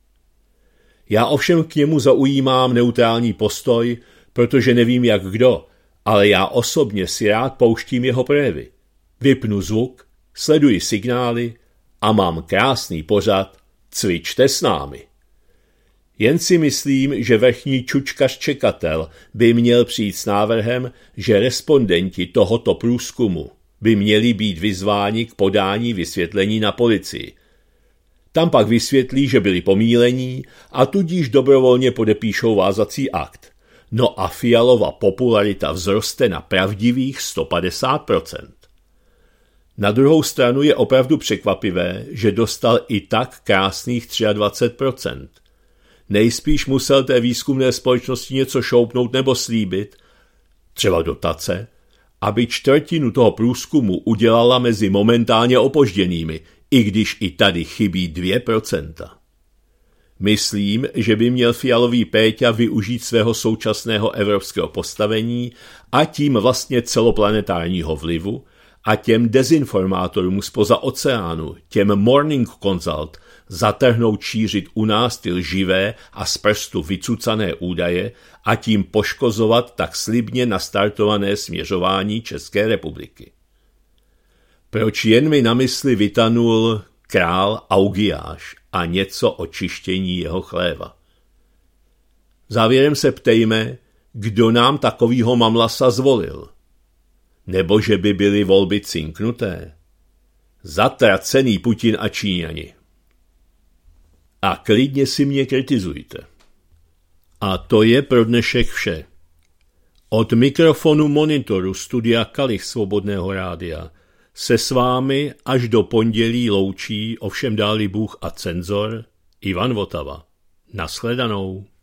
Speaker 1: Já ovšem k němu zaujímám neutrální postoj, protože nevím jak kdo, ale já osobně si rád pouštím jeho projevy. Vypnu zvuk, sleduji signály a mám krásný pořad Cvičte s námi. Jen si myslím, že vrchní čučkař čekatel by měl přijít s návrhem, že respondenti tohoto průzkumu by měli být vyzváni k podání vysvětlení na policii. Tam pak vysvětlí, že byli pomílení a tudíž dobrovolně podepíšou vázací akt. No a Fialova popularita vzroste na pravdivých sto padesát procent. Na druhou stranu je opravdu překvapivé, že dostal i tak krásných dvacet tři procent. Nejspíš musel té výzkumné společnosti něco šoupnout nebo slíbit, třeba dotace, aby čtvrtinu toho průzkumu udělala mezi momentálně opožděnými, i když i tady chybí dvě procenta. Myslím, že by měl Fialový Péťa využít svého současného evropského postavení a tím vlastně celoplanetárního vlivu a těm dezinformátorům zpoza oceánu, těm Morning Consult, zatrhnout šířit u nás ty lživé a z prstu vycucané údaje a tím poškozovat tak slibně nastartované směřování České republiky. Proč jen mi na mysli vytanul král Augiáš a něco o čištění jeho chléva? Závěrem se ptejme, kdo nám takovýho mamlasa zvolil. Nebo že by byly volby cinknuté? Zatracený Putin a Číňani. A klidně si mě kritizujte. A to je pro dnešek vše. Od mikrofonu monitoru studia Kalich Svobodného rádia se s vámi až do pondělí loučí, ovšem dáli Bůh a cenzor, Ivan Votava. Nashledanou.